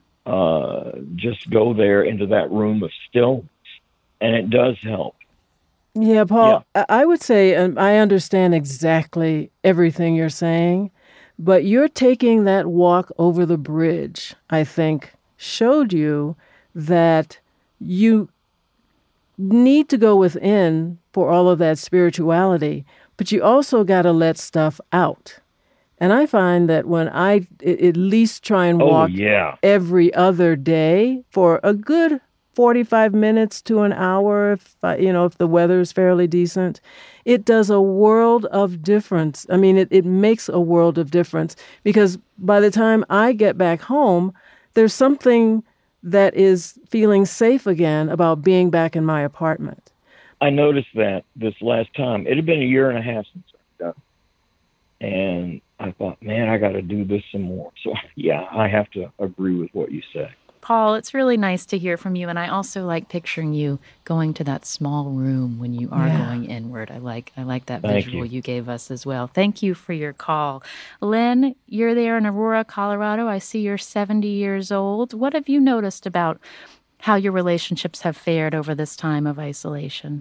just go there into that room of stillness, and it does help. Yeah, Paul, I would say I understand exactly everything you're saying, but you're taking that walk over the bridge, I think, showed you that you need to go within for all of that spirituality, but you also got to let stuff out. And I find that when I at least try and walk every other day for a good 45 minutes to an hour, if the weather is fairly decent, it does a world of difference. I mean, it makes a world of difference because by the time I get back home, there's something that is feeling safe again about being back in my apartment. I noticed that this last time. It had been a year and a half since I've done it. And I thought, man, I got to do this some more. So, yeah, I have to agree with what you say. Paul, it's really nice to hear from you. And I also like picturing you going to that small room when you are going inward. I like that visual you gave us as well. Thank you for your call. Lynn, you're there in Aurora, Colorado. I see you're 70 years old. What have you noticed about how your relationships have fared over this time of isolation?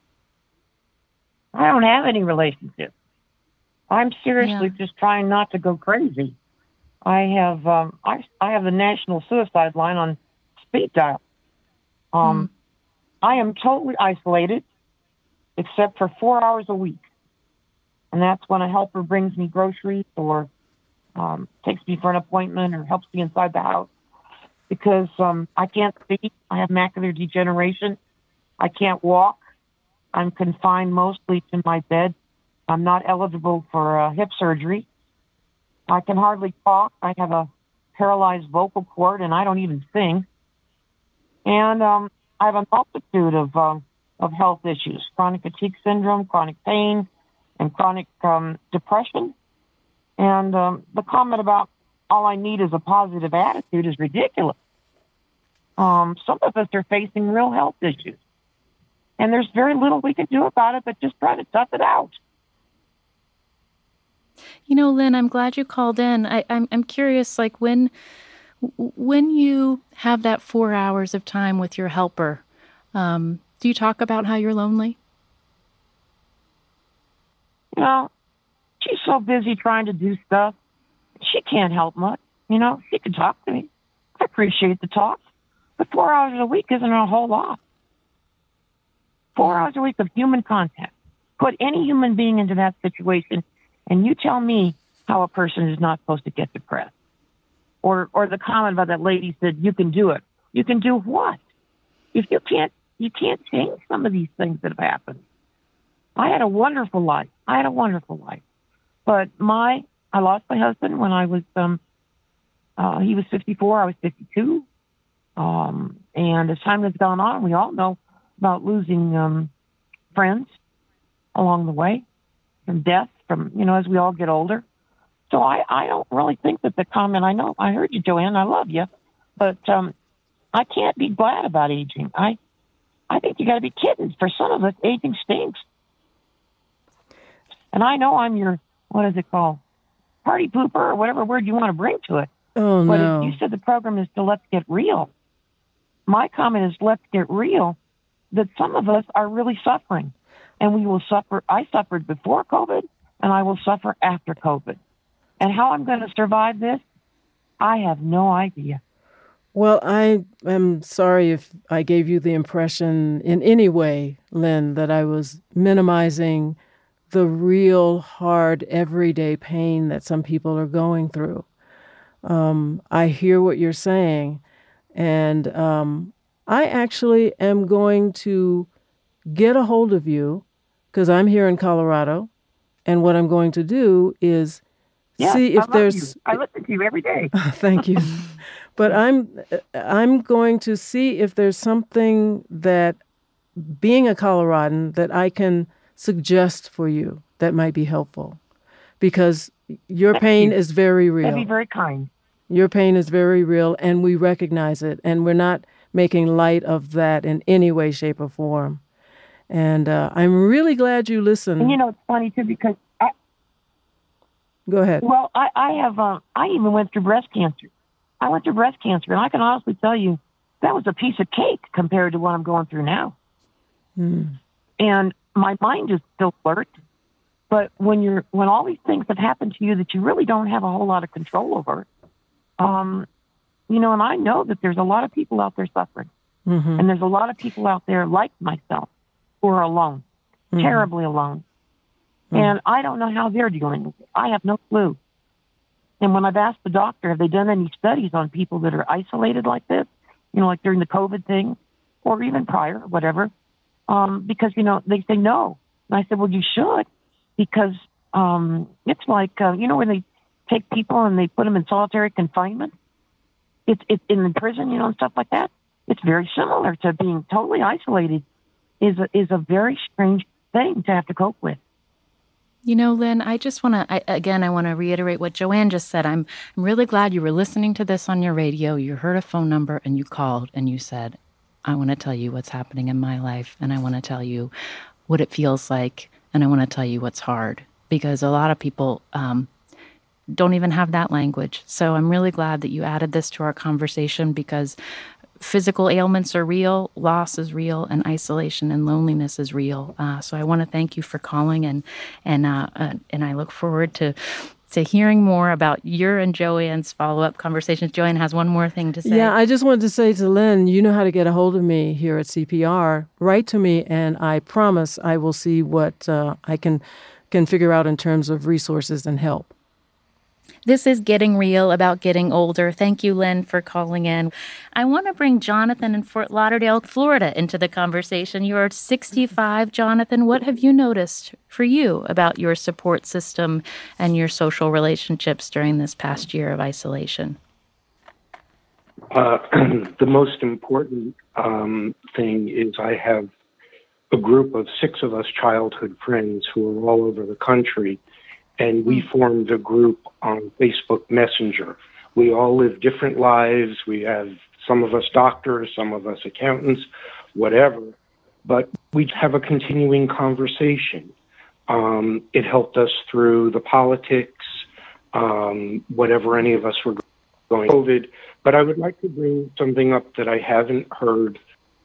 I don't have any relationships. I'm seriously just trying not to go crazy. I have the National Suicide Line on speed dial. I am totally isolated, except for 4 hours a week, and that's when a helper brings me groceries or takes me for an appointment or helps me inside the house because I can't see. I have macular degeneration, I can't walk. I'm confined mostly to my bed. I'm not eligible for hip surgery. I can hardly talk. I have a paralyzed vocal cord, and I don't even sing. And I have a multitude of health issues: chronic fatigue syndrome, chronic pain, and chronic depression. And the comment about all I need is a positive attitude is ridiculous. Some of us are facing real health issues, and there's very little we can do about it but just try to tough it out. You know, Lynn, I'm glad you called in. I'm curious, like when you have that 4 hours of time with your helper, do you talk about how you're lonely? You know, she's so busy trying to do stuff. She can't help much. You know, she can talk to me. I appreciate the talk. But 4 hours a week isn't a whole lot. 4 hours a week of human contact. Put any human being into that situation, and you tell me how a person is not supposed to get depressed. Or the comment about that lady said, you can do it. You can do what? If you can't change some of these things that have happened. I had a wonderful life. But I lost my husband when I was, he was 54, I was 52. And as time has gone on, we all know about losing friends along the way, from death, as we all get older. So I don't really think that the comment, I heard you, Joanne, I love you, but I can't be glad about aging. I think you got to be kidding. For some of us, aging stinks. And I know I'm your, what is it called? Party pooper, or whatever word you want to bring to it. Oh, but no. If you said the program is to let's get real. My comment is let's get real, that some of us are really suffering. And we will suffer. I suffered before COVID, and I will suffer after COVID. And how I'm going to survive this, I have no idea. Well, I am sorry if I gave you the impression in any way, Lynn, that I was minimizing the real hard everyday pain that some people are going through. I hear what you're saying, and I actually am going to get a hold of you because I'm here in Colorado, and what I'm going to do is see if there's... I listen to you every day. Thank you. But I'm going to see if there's something that, being a Coloradan, that I can suggest for you that might be helpful, because your pain is very real. That'd be very kind. Your pain is very real, and we recognize it, and we're not making light of that in any way, shape, or form. And I'm really glad you listened. And it's funny too, because Go ahead. Well, I even went through breast cancer. I went through breast cancer, and I can honestly tell you that was a piece of cake compared to what I'm going through now. And my mind is still alert. But when all these things have happened to you that you really don't have a whole lot of control over, and I know that there's a lot of people out there suffering. And there's a lot of people out there like myself who are alone, terribly alone. And I don't know how they're dealing with it. I have no clue. And when I've asked the doctor, have they done any studies on people that are isolated like this, like during the COVID thing, or even prior, whatever, because, they say no. And I said, well, you should, because it's like, when they take people and they put them in solitary confinement, it's in the prison, and stuff like that. It's very similar to being totally isolated is a very strange thing to have to cope with. Lynn, I just want to, I want to reiterate what Joanne just said. I'm really glad you were listening to this on your radio. You heard a phone number and you called and you said, I want to tell you what's happening in my life, and I want to tell you what it feels like, and I want to tell you what's hard, because a lot of people don't even have that language. So I'm really glad that you added this to our conversation, because physical ailments are real, loss is real, and isolation and loneliness is real. So I want to thank you for calling, and I look forward to hearing more about your and Joanne's follow-up conversations. Joanne has one more thing to say. Yeah, I just wanted to say to Lynn, you know how to get a hold of me here at CPR. Write to me, and I promise I will see what I can figure out in terms of resources and help. This is Getting Real about getting older. Thank you, Len, for calling in. I want to bring Jonathan in Fort Lauderdale, Florida, into the conversation. You're 65, Jonathan. What have you noticed for you about your support system and your social relationships during this past year of isolation? The most important thing is I have a group of 6 of us childhood friends who are all over the country, and we formed a group on Facebook Messenger. We all live different lives. We have some of us doctors, some of us accountants, whatever, but we have a continuing conversation. It helped us through the politics, whatever any of us were going through COVID. But I would like to bring something up that I haven't heard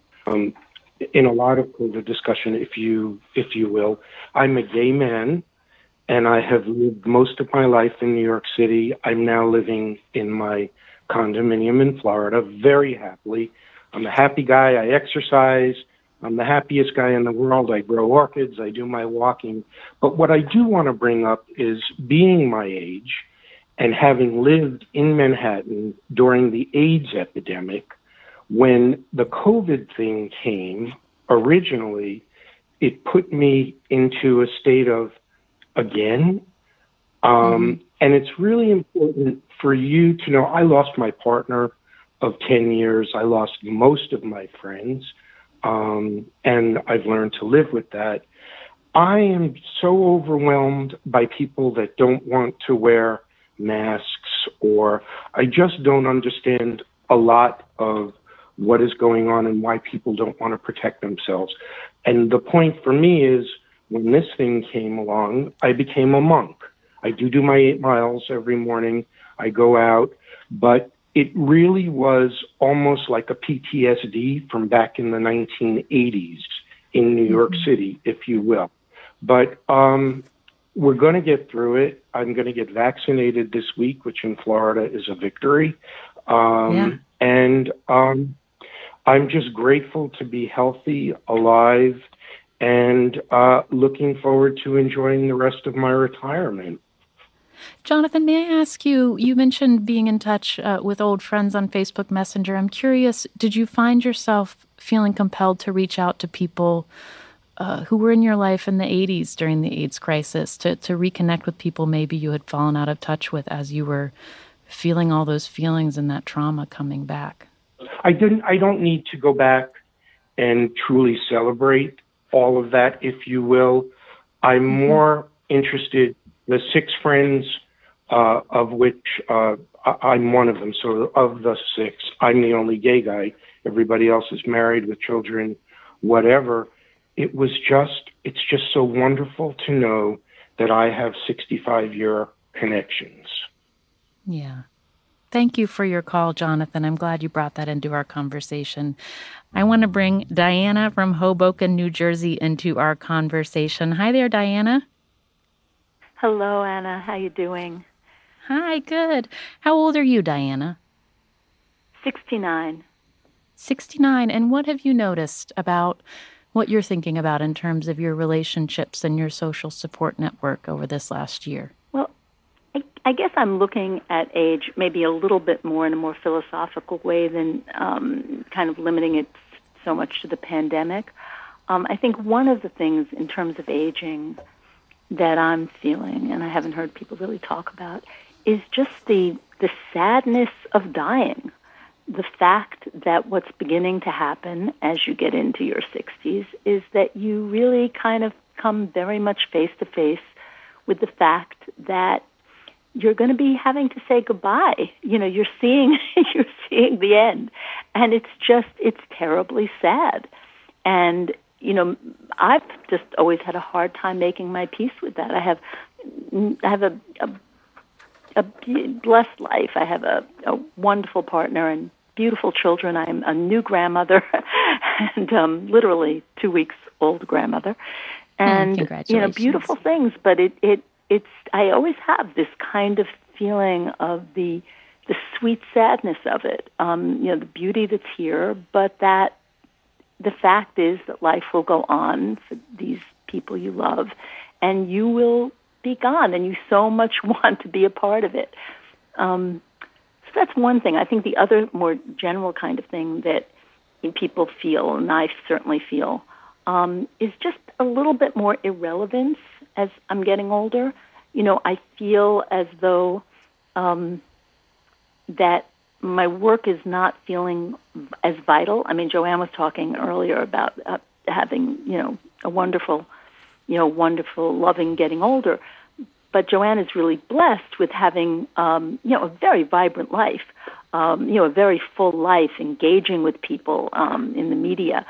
in a lot of COVID discussion, if you will. I'm a gay man, and I have lived most of my life in New York City. I'm now living in my condominium in Florida very happily. I'm a happy guy. I exercise. I'm the happiest guy in the world. I grow orchids. I do my walking. But what I do want to bring up is being my age and having lived in Manhattan during the AIDS epidemic. When the COVID thing came originally, it put me into a state of, again. And it's really important for you to know, I lost my partner of 10 years. I lost most of my friends, and I've learned to live with that. I am so overwhelmed by people that don't want to wear masks, or I just don't understand a lot of what is going on and why people don't want to protect themselves. And the point for me is, when this thing came along, I became a monk. I do my 8 miles every morning. I go out, but it really was almost like a PTSD from back in the 1980s in New York City, if you will. But we're going to get through it. I'm going to get vaccinated this week, which in Florida is a victory. And I'm just grateful to be healthy, alive, and looking forward to enjoying the rest of my retirement. Jonathan, may I ask you, you mentioned being in touch with old friends on Facebook Messenger. I'm curious, did you find yourself feeling compelled to reach out to people who were in your life in the 80s during the AIDS crisis, to reconnect with people maybe you had fallen out of touch with as you were feeling all those feelings and that trauma coming back? I don't need to go back and truly celebrate all of that, if you will. I'm more interested, the 6 friends of which I'm one of them. So of the 6, I'm the only gay guy. Everybody else is married with children, whatever. It's just so wonderful to know that I have 65-year connections. Yeah. Thank you for your call, Jonathan. I'm glad you brought that into our conversation. I want to bring Diana from Hoboken, New Jersey, into our conversation. Hi there, Diana. Hello, Anna. How you doing? Hi, good. How old are you, Diana? 69. 69. And what have you noticed about what you're thinking about in terms of your relationships and your social support network over this last year? Well, I guess I'm looking at age maybe a little bit more in a more philosophical way than kind of limiting it so much to the pandemic. I think one of the things in terms of aging that I'm feeling, and I haven't heard people really talk about, is just the sadness of dying. The fact that what's beginning to happen as you get into your 60s is that you really kind of come very much face to face with the fact that you're going to be having to say goodbye. You know, you're seeing the end, and it's terribly sad. And you know, I've just always had a hard time making my peace with that. I have a blessed life. I have a wonderful partner and beautiful children. I'm a new grandmother and literally 2 weeks old grandmother. And you know, beautiful things, but it's I always have this kind of feeling of the sweet sadness of it. You know, the beauty that's here, but that the fact is that life will go on for these people you love, and you will be gone, and you so much want to be a part of it. So that's one thing. I think the other more general kind of thing that people feel, and I certainly feel, is just a little bit more irrelevance as I'm getting older. I feel as though that my work is not feeling as vital. I mean, Joanne was talking earlier about having, a wonderful, loving getting older. But Joanne is really blessed with having, a very vibrant life, a very full life, engaging with people in the media.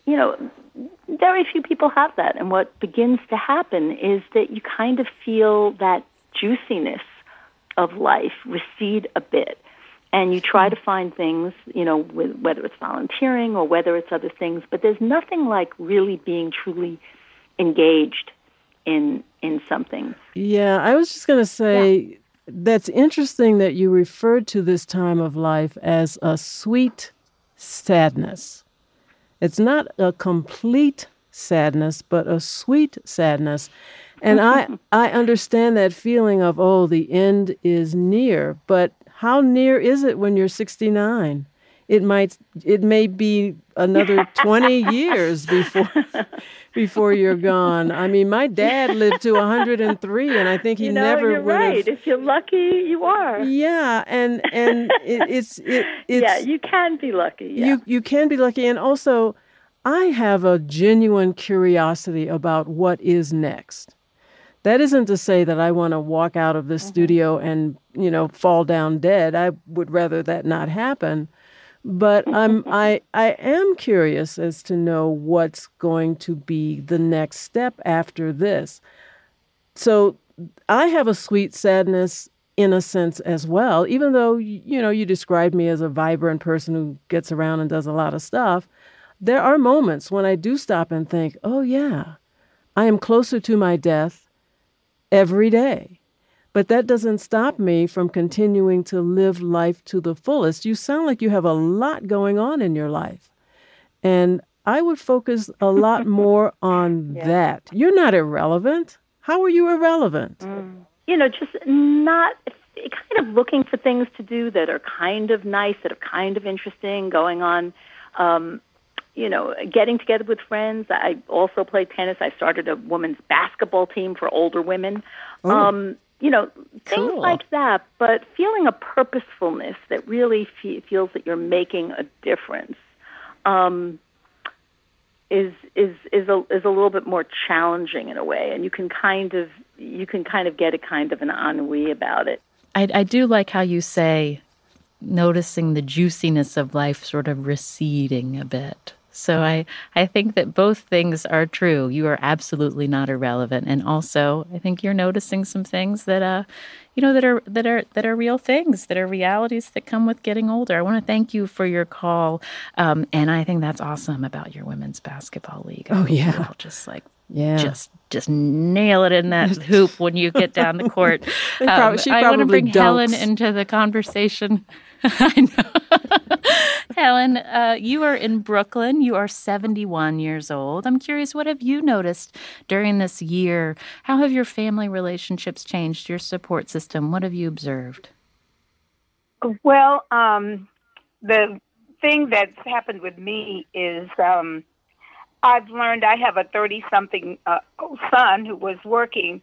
Very few people have that. And what begins to happen is that you kind of feel that juiciness of life recede a bit. And you try to find things, whether it's volunteering or whether it's other things. But there's nothing like really being truly engaged in something. Yeah, I was just going to say that's interesting that you referred to this time of life as a sweet sadness. It's not a complete sadness, but a sweet sadness. And I understand that feeling of, the end is near. But how near is it when you're 69? It may be another 20 years before you're gone. I mean, my dad lived to 103, and I think he never you're would have. Right. If you're lucky, you are. Yeah, and it's yeah, you can be lucky. Yeah. You can be lucky, and also, I have a genuine curiosity about what is next. That isn't to say that I want to walk out of this studio and, fall down dead. I would rather that not happen. But I am curious as to know what's going to be the next step after this. So I have a sweet sadness in a sense as well, even though, you described me as a vibrant person who gets around and does a lot of stuff. There are moments when I do stop and think, oh, yeah, I am closer to my death every day. But that doesn't stop me from continuing to live life to the fullest. You sound like you have a lot going on in your life. And I would focus a lot more on that. You're not irrelevant. How are you irrelevant? Just not kind of looking for things to do that are kind of nice, that are kind of interesting, going on, getting together with friends. I also play tennis. I started a women's basketball team for older women. Things like that, but feeling a purposefulness that really feels that you're making a difference is a little bit more challenging in a way, and you can kind of get a kind of an ennui about it. I do like how you say noticing the juiciness of life sort of receding a bit. So I think that both things are true. You are absolutely not irrelevant, and also I think you're noticing some things that that are real things, that are realities that come with getting older. I want to thank you for your call, and I think that's awesome about your women's basketball league. Yeah, just nail it in that hoop when you get down the court. She probably I want to bring dunks. Helen into the conversation. I know. Helen, you are in Brooklyn. You are 71 years old. I'm curious, what have you noticed during this year? How have your family relationships changed, your support system? What have you observed? Well, the thing that's happened with me is I've learned I have a 30-something son who was working,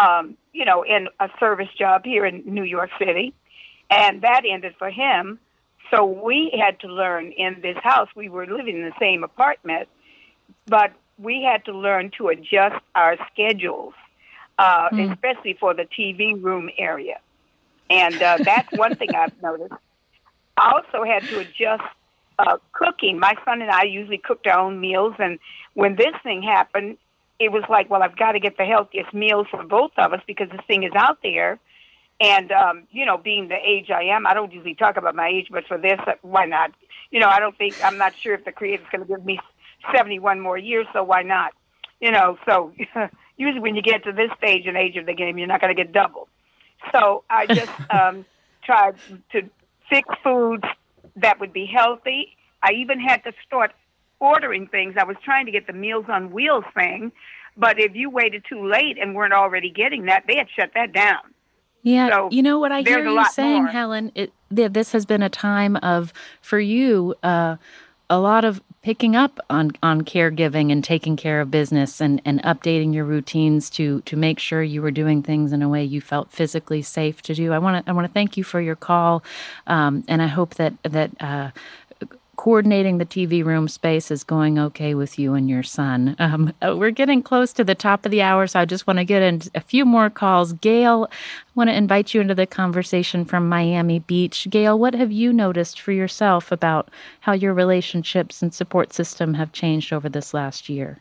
in a service job here in New York City. And that ended for him. So we had to learn in this house. We were living in the same apartment, but we had to learn to adjust our schedules, especially for the TV room area. And that's one thing I've noticed. I also had to adjust cooking. My son and I usually cooked our own meals. And when this thing happened, it was like, well, I've got to get the healthiest meals for both of us because this thing is out there. And, being the age I am, I don't usually talk about my age, but for this, why not? I'm not sure if the Creator's going to give me 71 more years, so why not? So usually when you get to this stage and age of the game, you're not going to get double. So I just tried to fix foods that would be healthy. I even had to start ordering things. I was trying to get the Meals on Wheels thing, but if you waited too late and weren't already getting that, they had shut that down. Yeah, So you know what I hear you saying, more. Helen? This has been a time of, for you, a lot of picking up on caregiving and taking care of business and updating your routines to make sure you were doing things in a way you felt physically safe to do. I want to thank you for your call, and I hope that coordinating the TV room space is going okay with you and your son. We're getting close to the top of the hour, so I just want to get in a few more calls. Gail, I want to invite you into the conversation from Miami Beach. Gail, what have you noticed for yourself about how your relationships and support system have changed over this last year?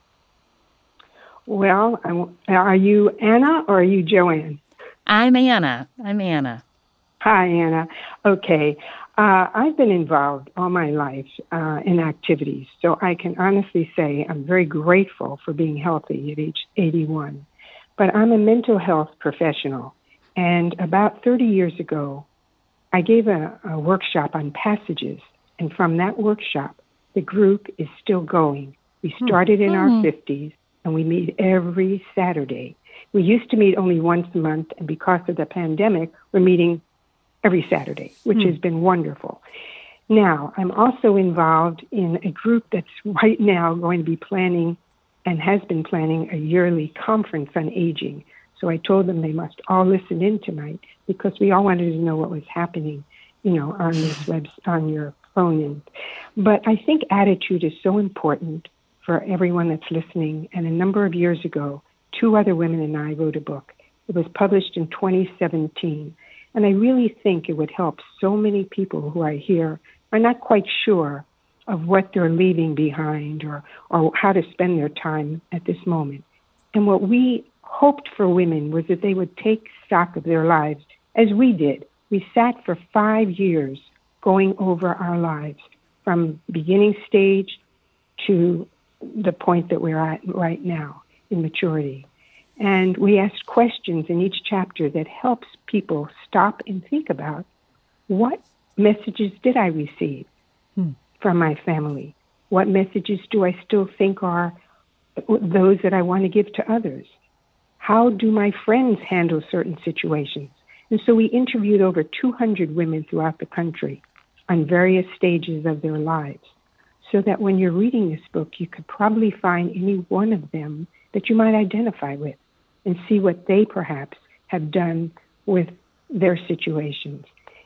Well, are you Anna or are you Joanne? I'm Anna. Hi, Anna. Okay. I've been involved all my life in activities, so I can honestly say I'm very grateful for being healthy at age 81. But I'm a mental health professional, and about 30 years ago, I gave a workshop on passages, and from that workshop, the group is still going. We started in our 50s, and we meet every Saturday. We used to meet only once a month, and because of the pandemic, we're meeting every Saturday, which has been wonderful. Now, I'm also involved in a group that's right now going to be planning and has been planning a yearly conference on aging. So I told them they must all listen in tonight because we all wanted to know what was happening, on this on your phone. But I think attitude is so important for everyone that's listening. And a number of years ago, 2 other women and I wrote a book. It was published in 2017. And I really think it would help so many people who I hear are not quite sure of what they're leaving behind or how to spend their time at this moment. And what we hoped for women was that they would take stock of their lives as we did. We sat for 5 years going over our lives from beginning stage to the point that we're at right now in maturity. And we asked questions in each chapter that helps people stop and think about what messages did I receive from my family? What messages do I still think are those that I want to give to others? How do my friends handle certain situations? And so we interviewed over 200 women throughout the country on various stages of their lives, so that when you're reading this book, you could probably find any one of them that you might identify with and see what they perhaps have done with their situations.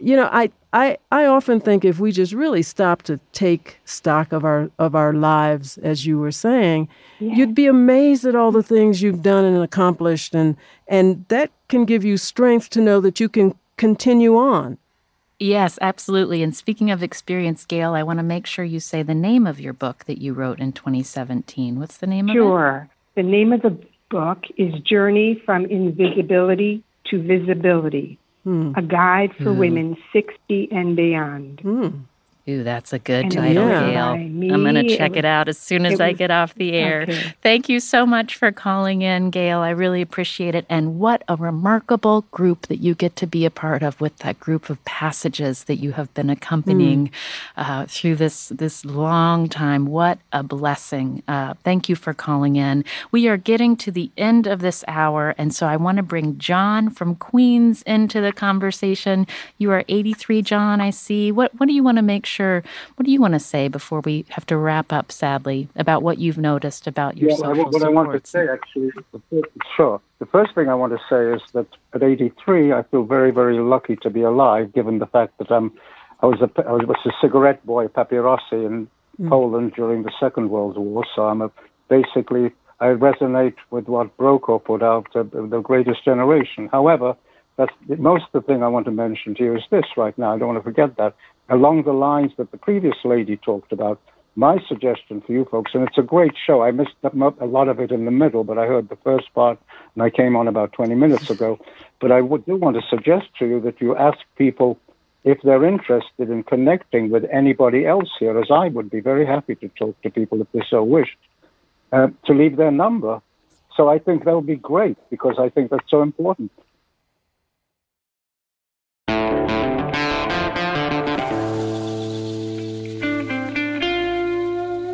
I often think if we just really stop to take stock of our lives, as you were saying, you'd be amazed at all the things you've done and accomplished, and that can give you strength to know that you can continue on. Yes, absolutely. And speaking of experience, Gail, I want to make sure you say the name of your book that you wrote in 2017. What's the name of it? Sure. The name of the book is Journey from Invisibility to Visibility, a guide for women 60 and beyond. Ooh, that's a good title, Gail. I'm going to check it out as soon as I get off the air. Okay. Thank you so much for calling in, Gail. I really appreciate it. And what a remarkable group that you get to be a part of with that group of passages that you have been accompanying through this long time. What a blessing. Thank you for calling in. We are getting to the end of this hour, and so I want to bring John from Queens into the conversation. You are 83, John, I see. What do you want to make sure? What do you want to say before we have to wrap up, sadly, about what you've noticed about your social supports? What I want to say, actually, sure. The first thing I want to say is that at 83, I feel very, very lucky to be alive, given the fact that I was a cigarette boy, papyrossi, in Poland during the Second World War. So basically, I resonate with what Brokaw put out, the greatest generation. However, that's most of the thing I want to mention to you is this right now. I don't want to forget that. Along the lines that the previous lady talked about, my suggestion for you folks, and it's a great show. I missed a lot of it in the middle, but I heard the first part, and I came on about 20 minutes ago. But I do want to suggest to you that you ask people if they're interested in connecting with anybody else here, as I would be very happy to talk to people if they so wished, to leave their number. So I think that would be great, because I think that's so important.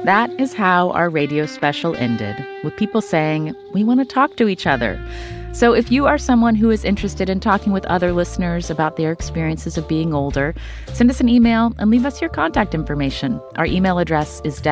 That is how our radio special ended, with people saying, we want to talk to each other. So if you are someone who is interested in talking with other listeners about their experiences of being older, send us an email and leave us your contact information. Our email address is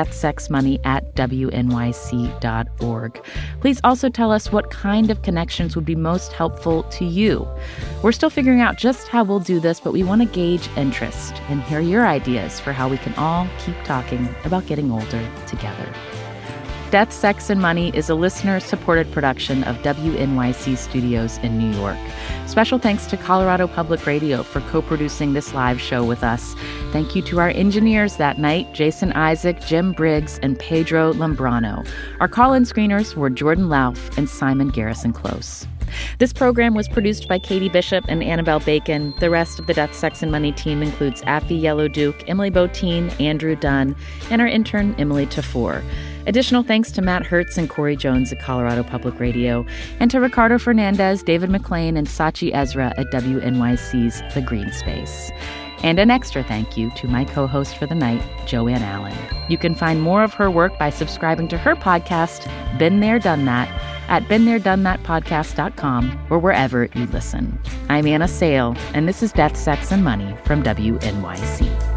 deathsexmoney@wnyc.org. Please also tell us what kind of connections would be most helpful to you. We're still figuring out just how we'll do this, but we want to gauge interest and hear your ideas for how we can all keep talking about getting older together. Death, Sex, and Money is a listener-supported production of WNYC Studios in New York. Special thanks to Colorado Public Radio for co-producing this live show with us. Thank you to our engineers that night, Jason Isaac, Jim Briggs, and Pedro Lambrano. Our call-in screeners were Jordan Lauf and Simon Garrison-Close. This program was produced by Katie Bishop and Annabelle Bacon. The rest of the Death, Sex, and Money team includes Afi Yellow-Duke, Emily Botine, Andrew Dunn, and our intern, Emily Tafour. Additional thanks to Matt Hertz and Corey Jones at Colorado Public Radio, and to Ricardo Fernandez, David McLean, and Sachi Ezra at WNYC's The Green Space. And an extra thank you to my co-host for the night, Joanne Allen. You can find more of her work by subscribing to her podcast, Been There, Done That, at BeenThereDoneThatPodcast.com or wherever you listen. I'm Anna Sale, and this is Death, Sex, and Money from WNYC.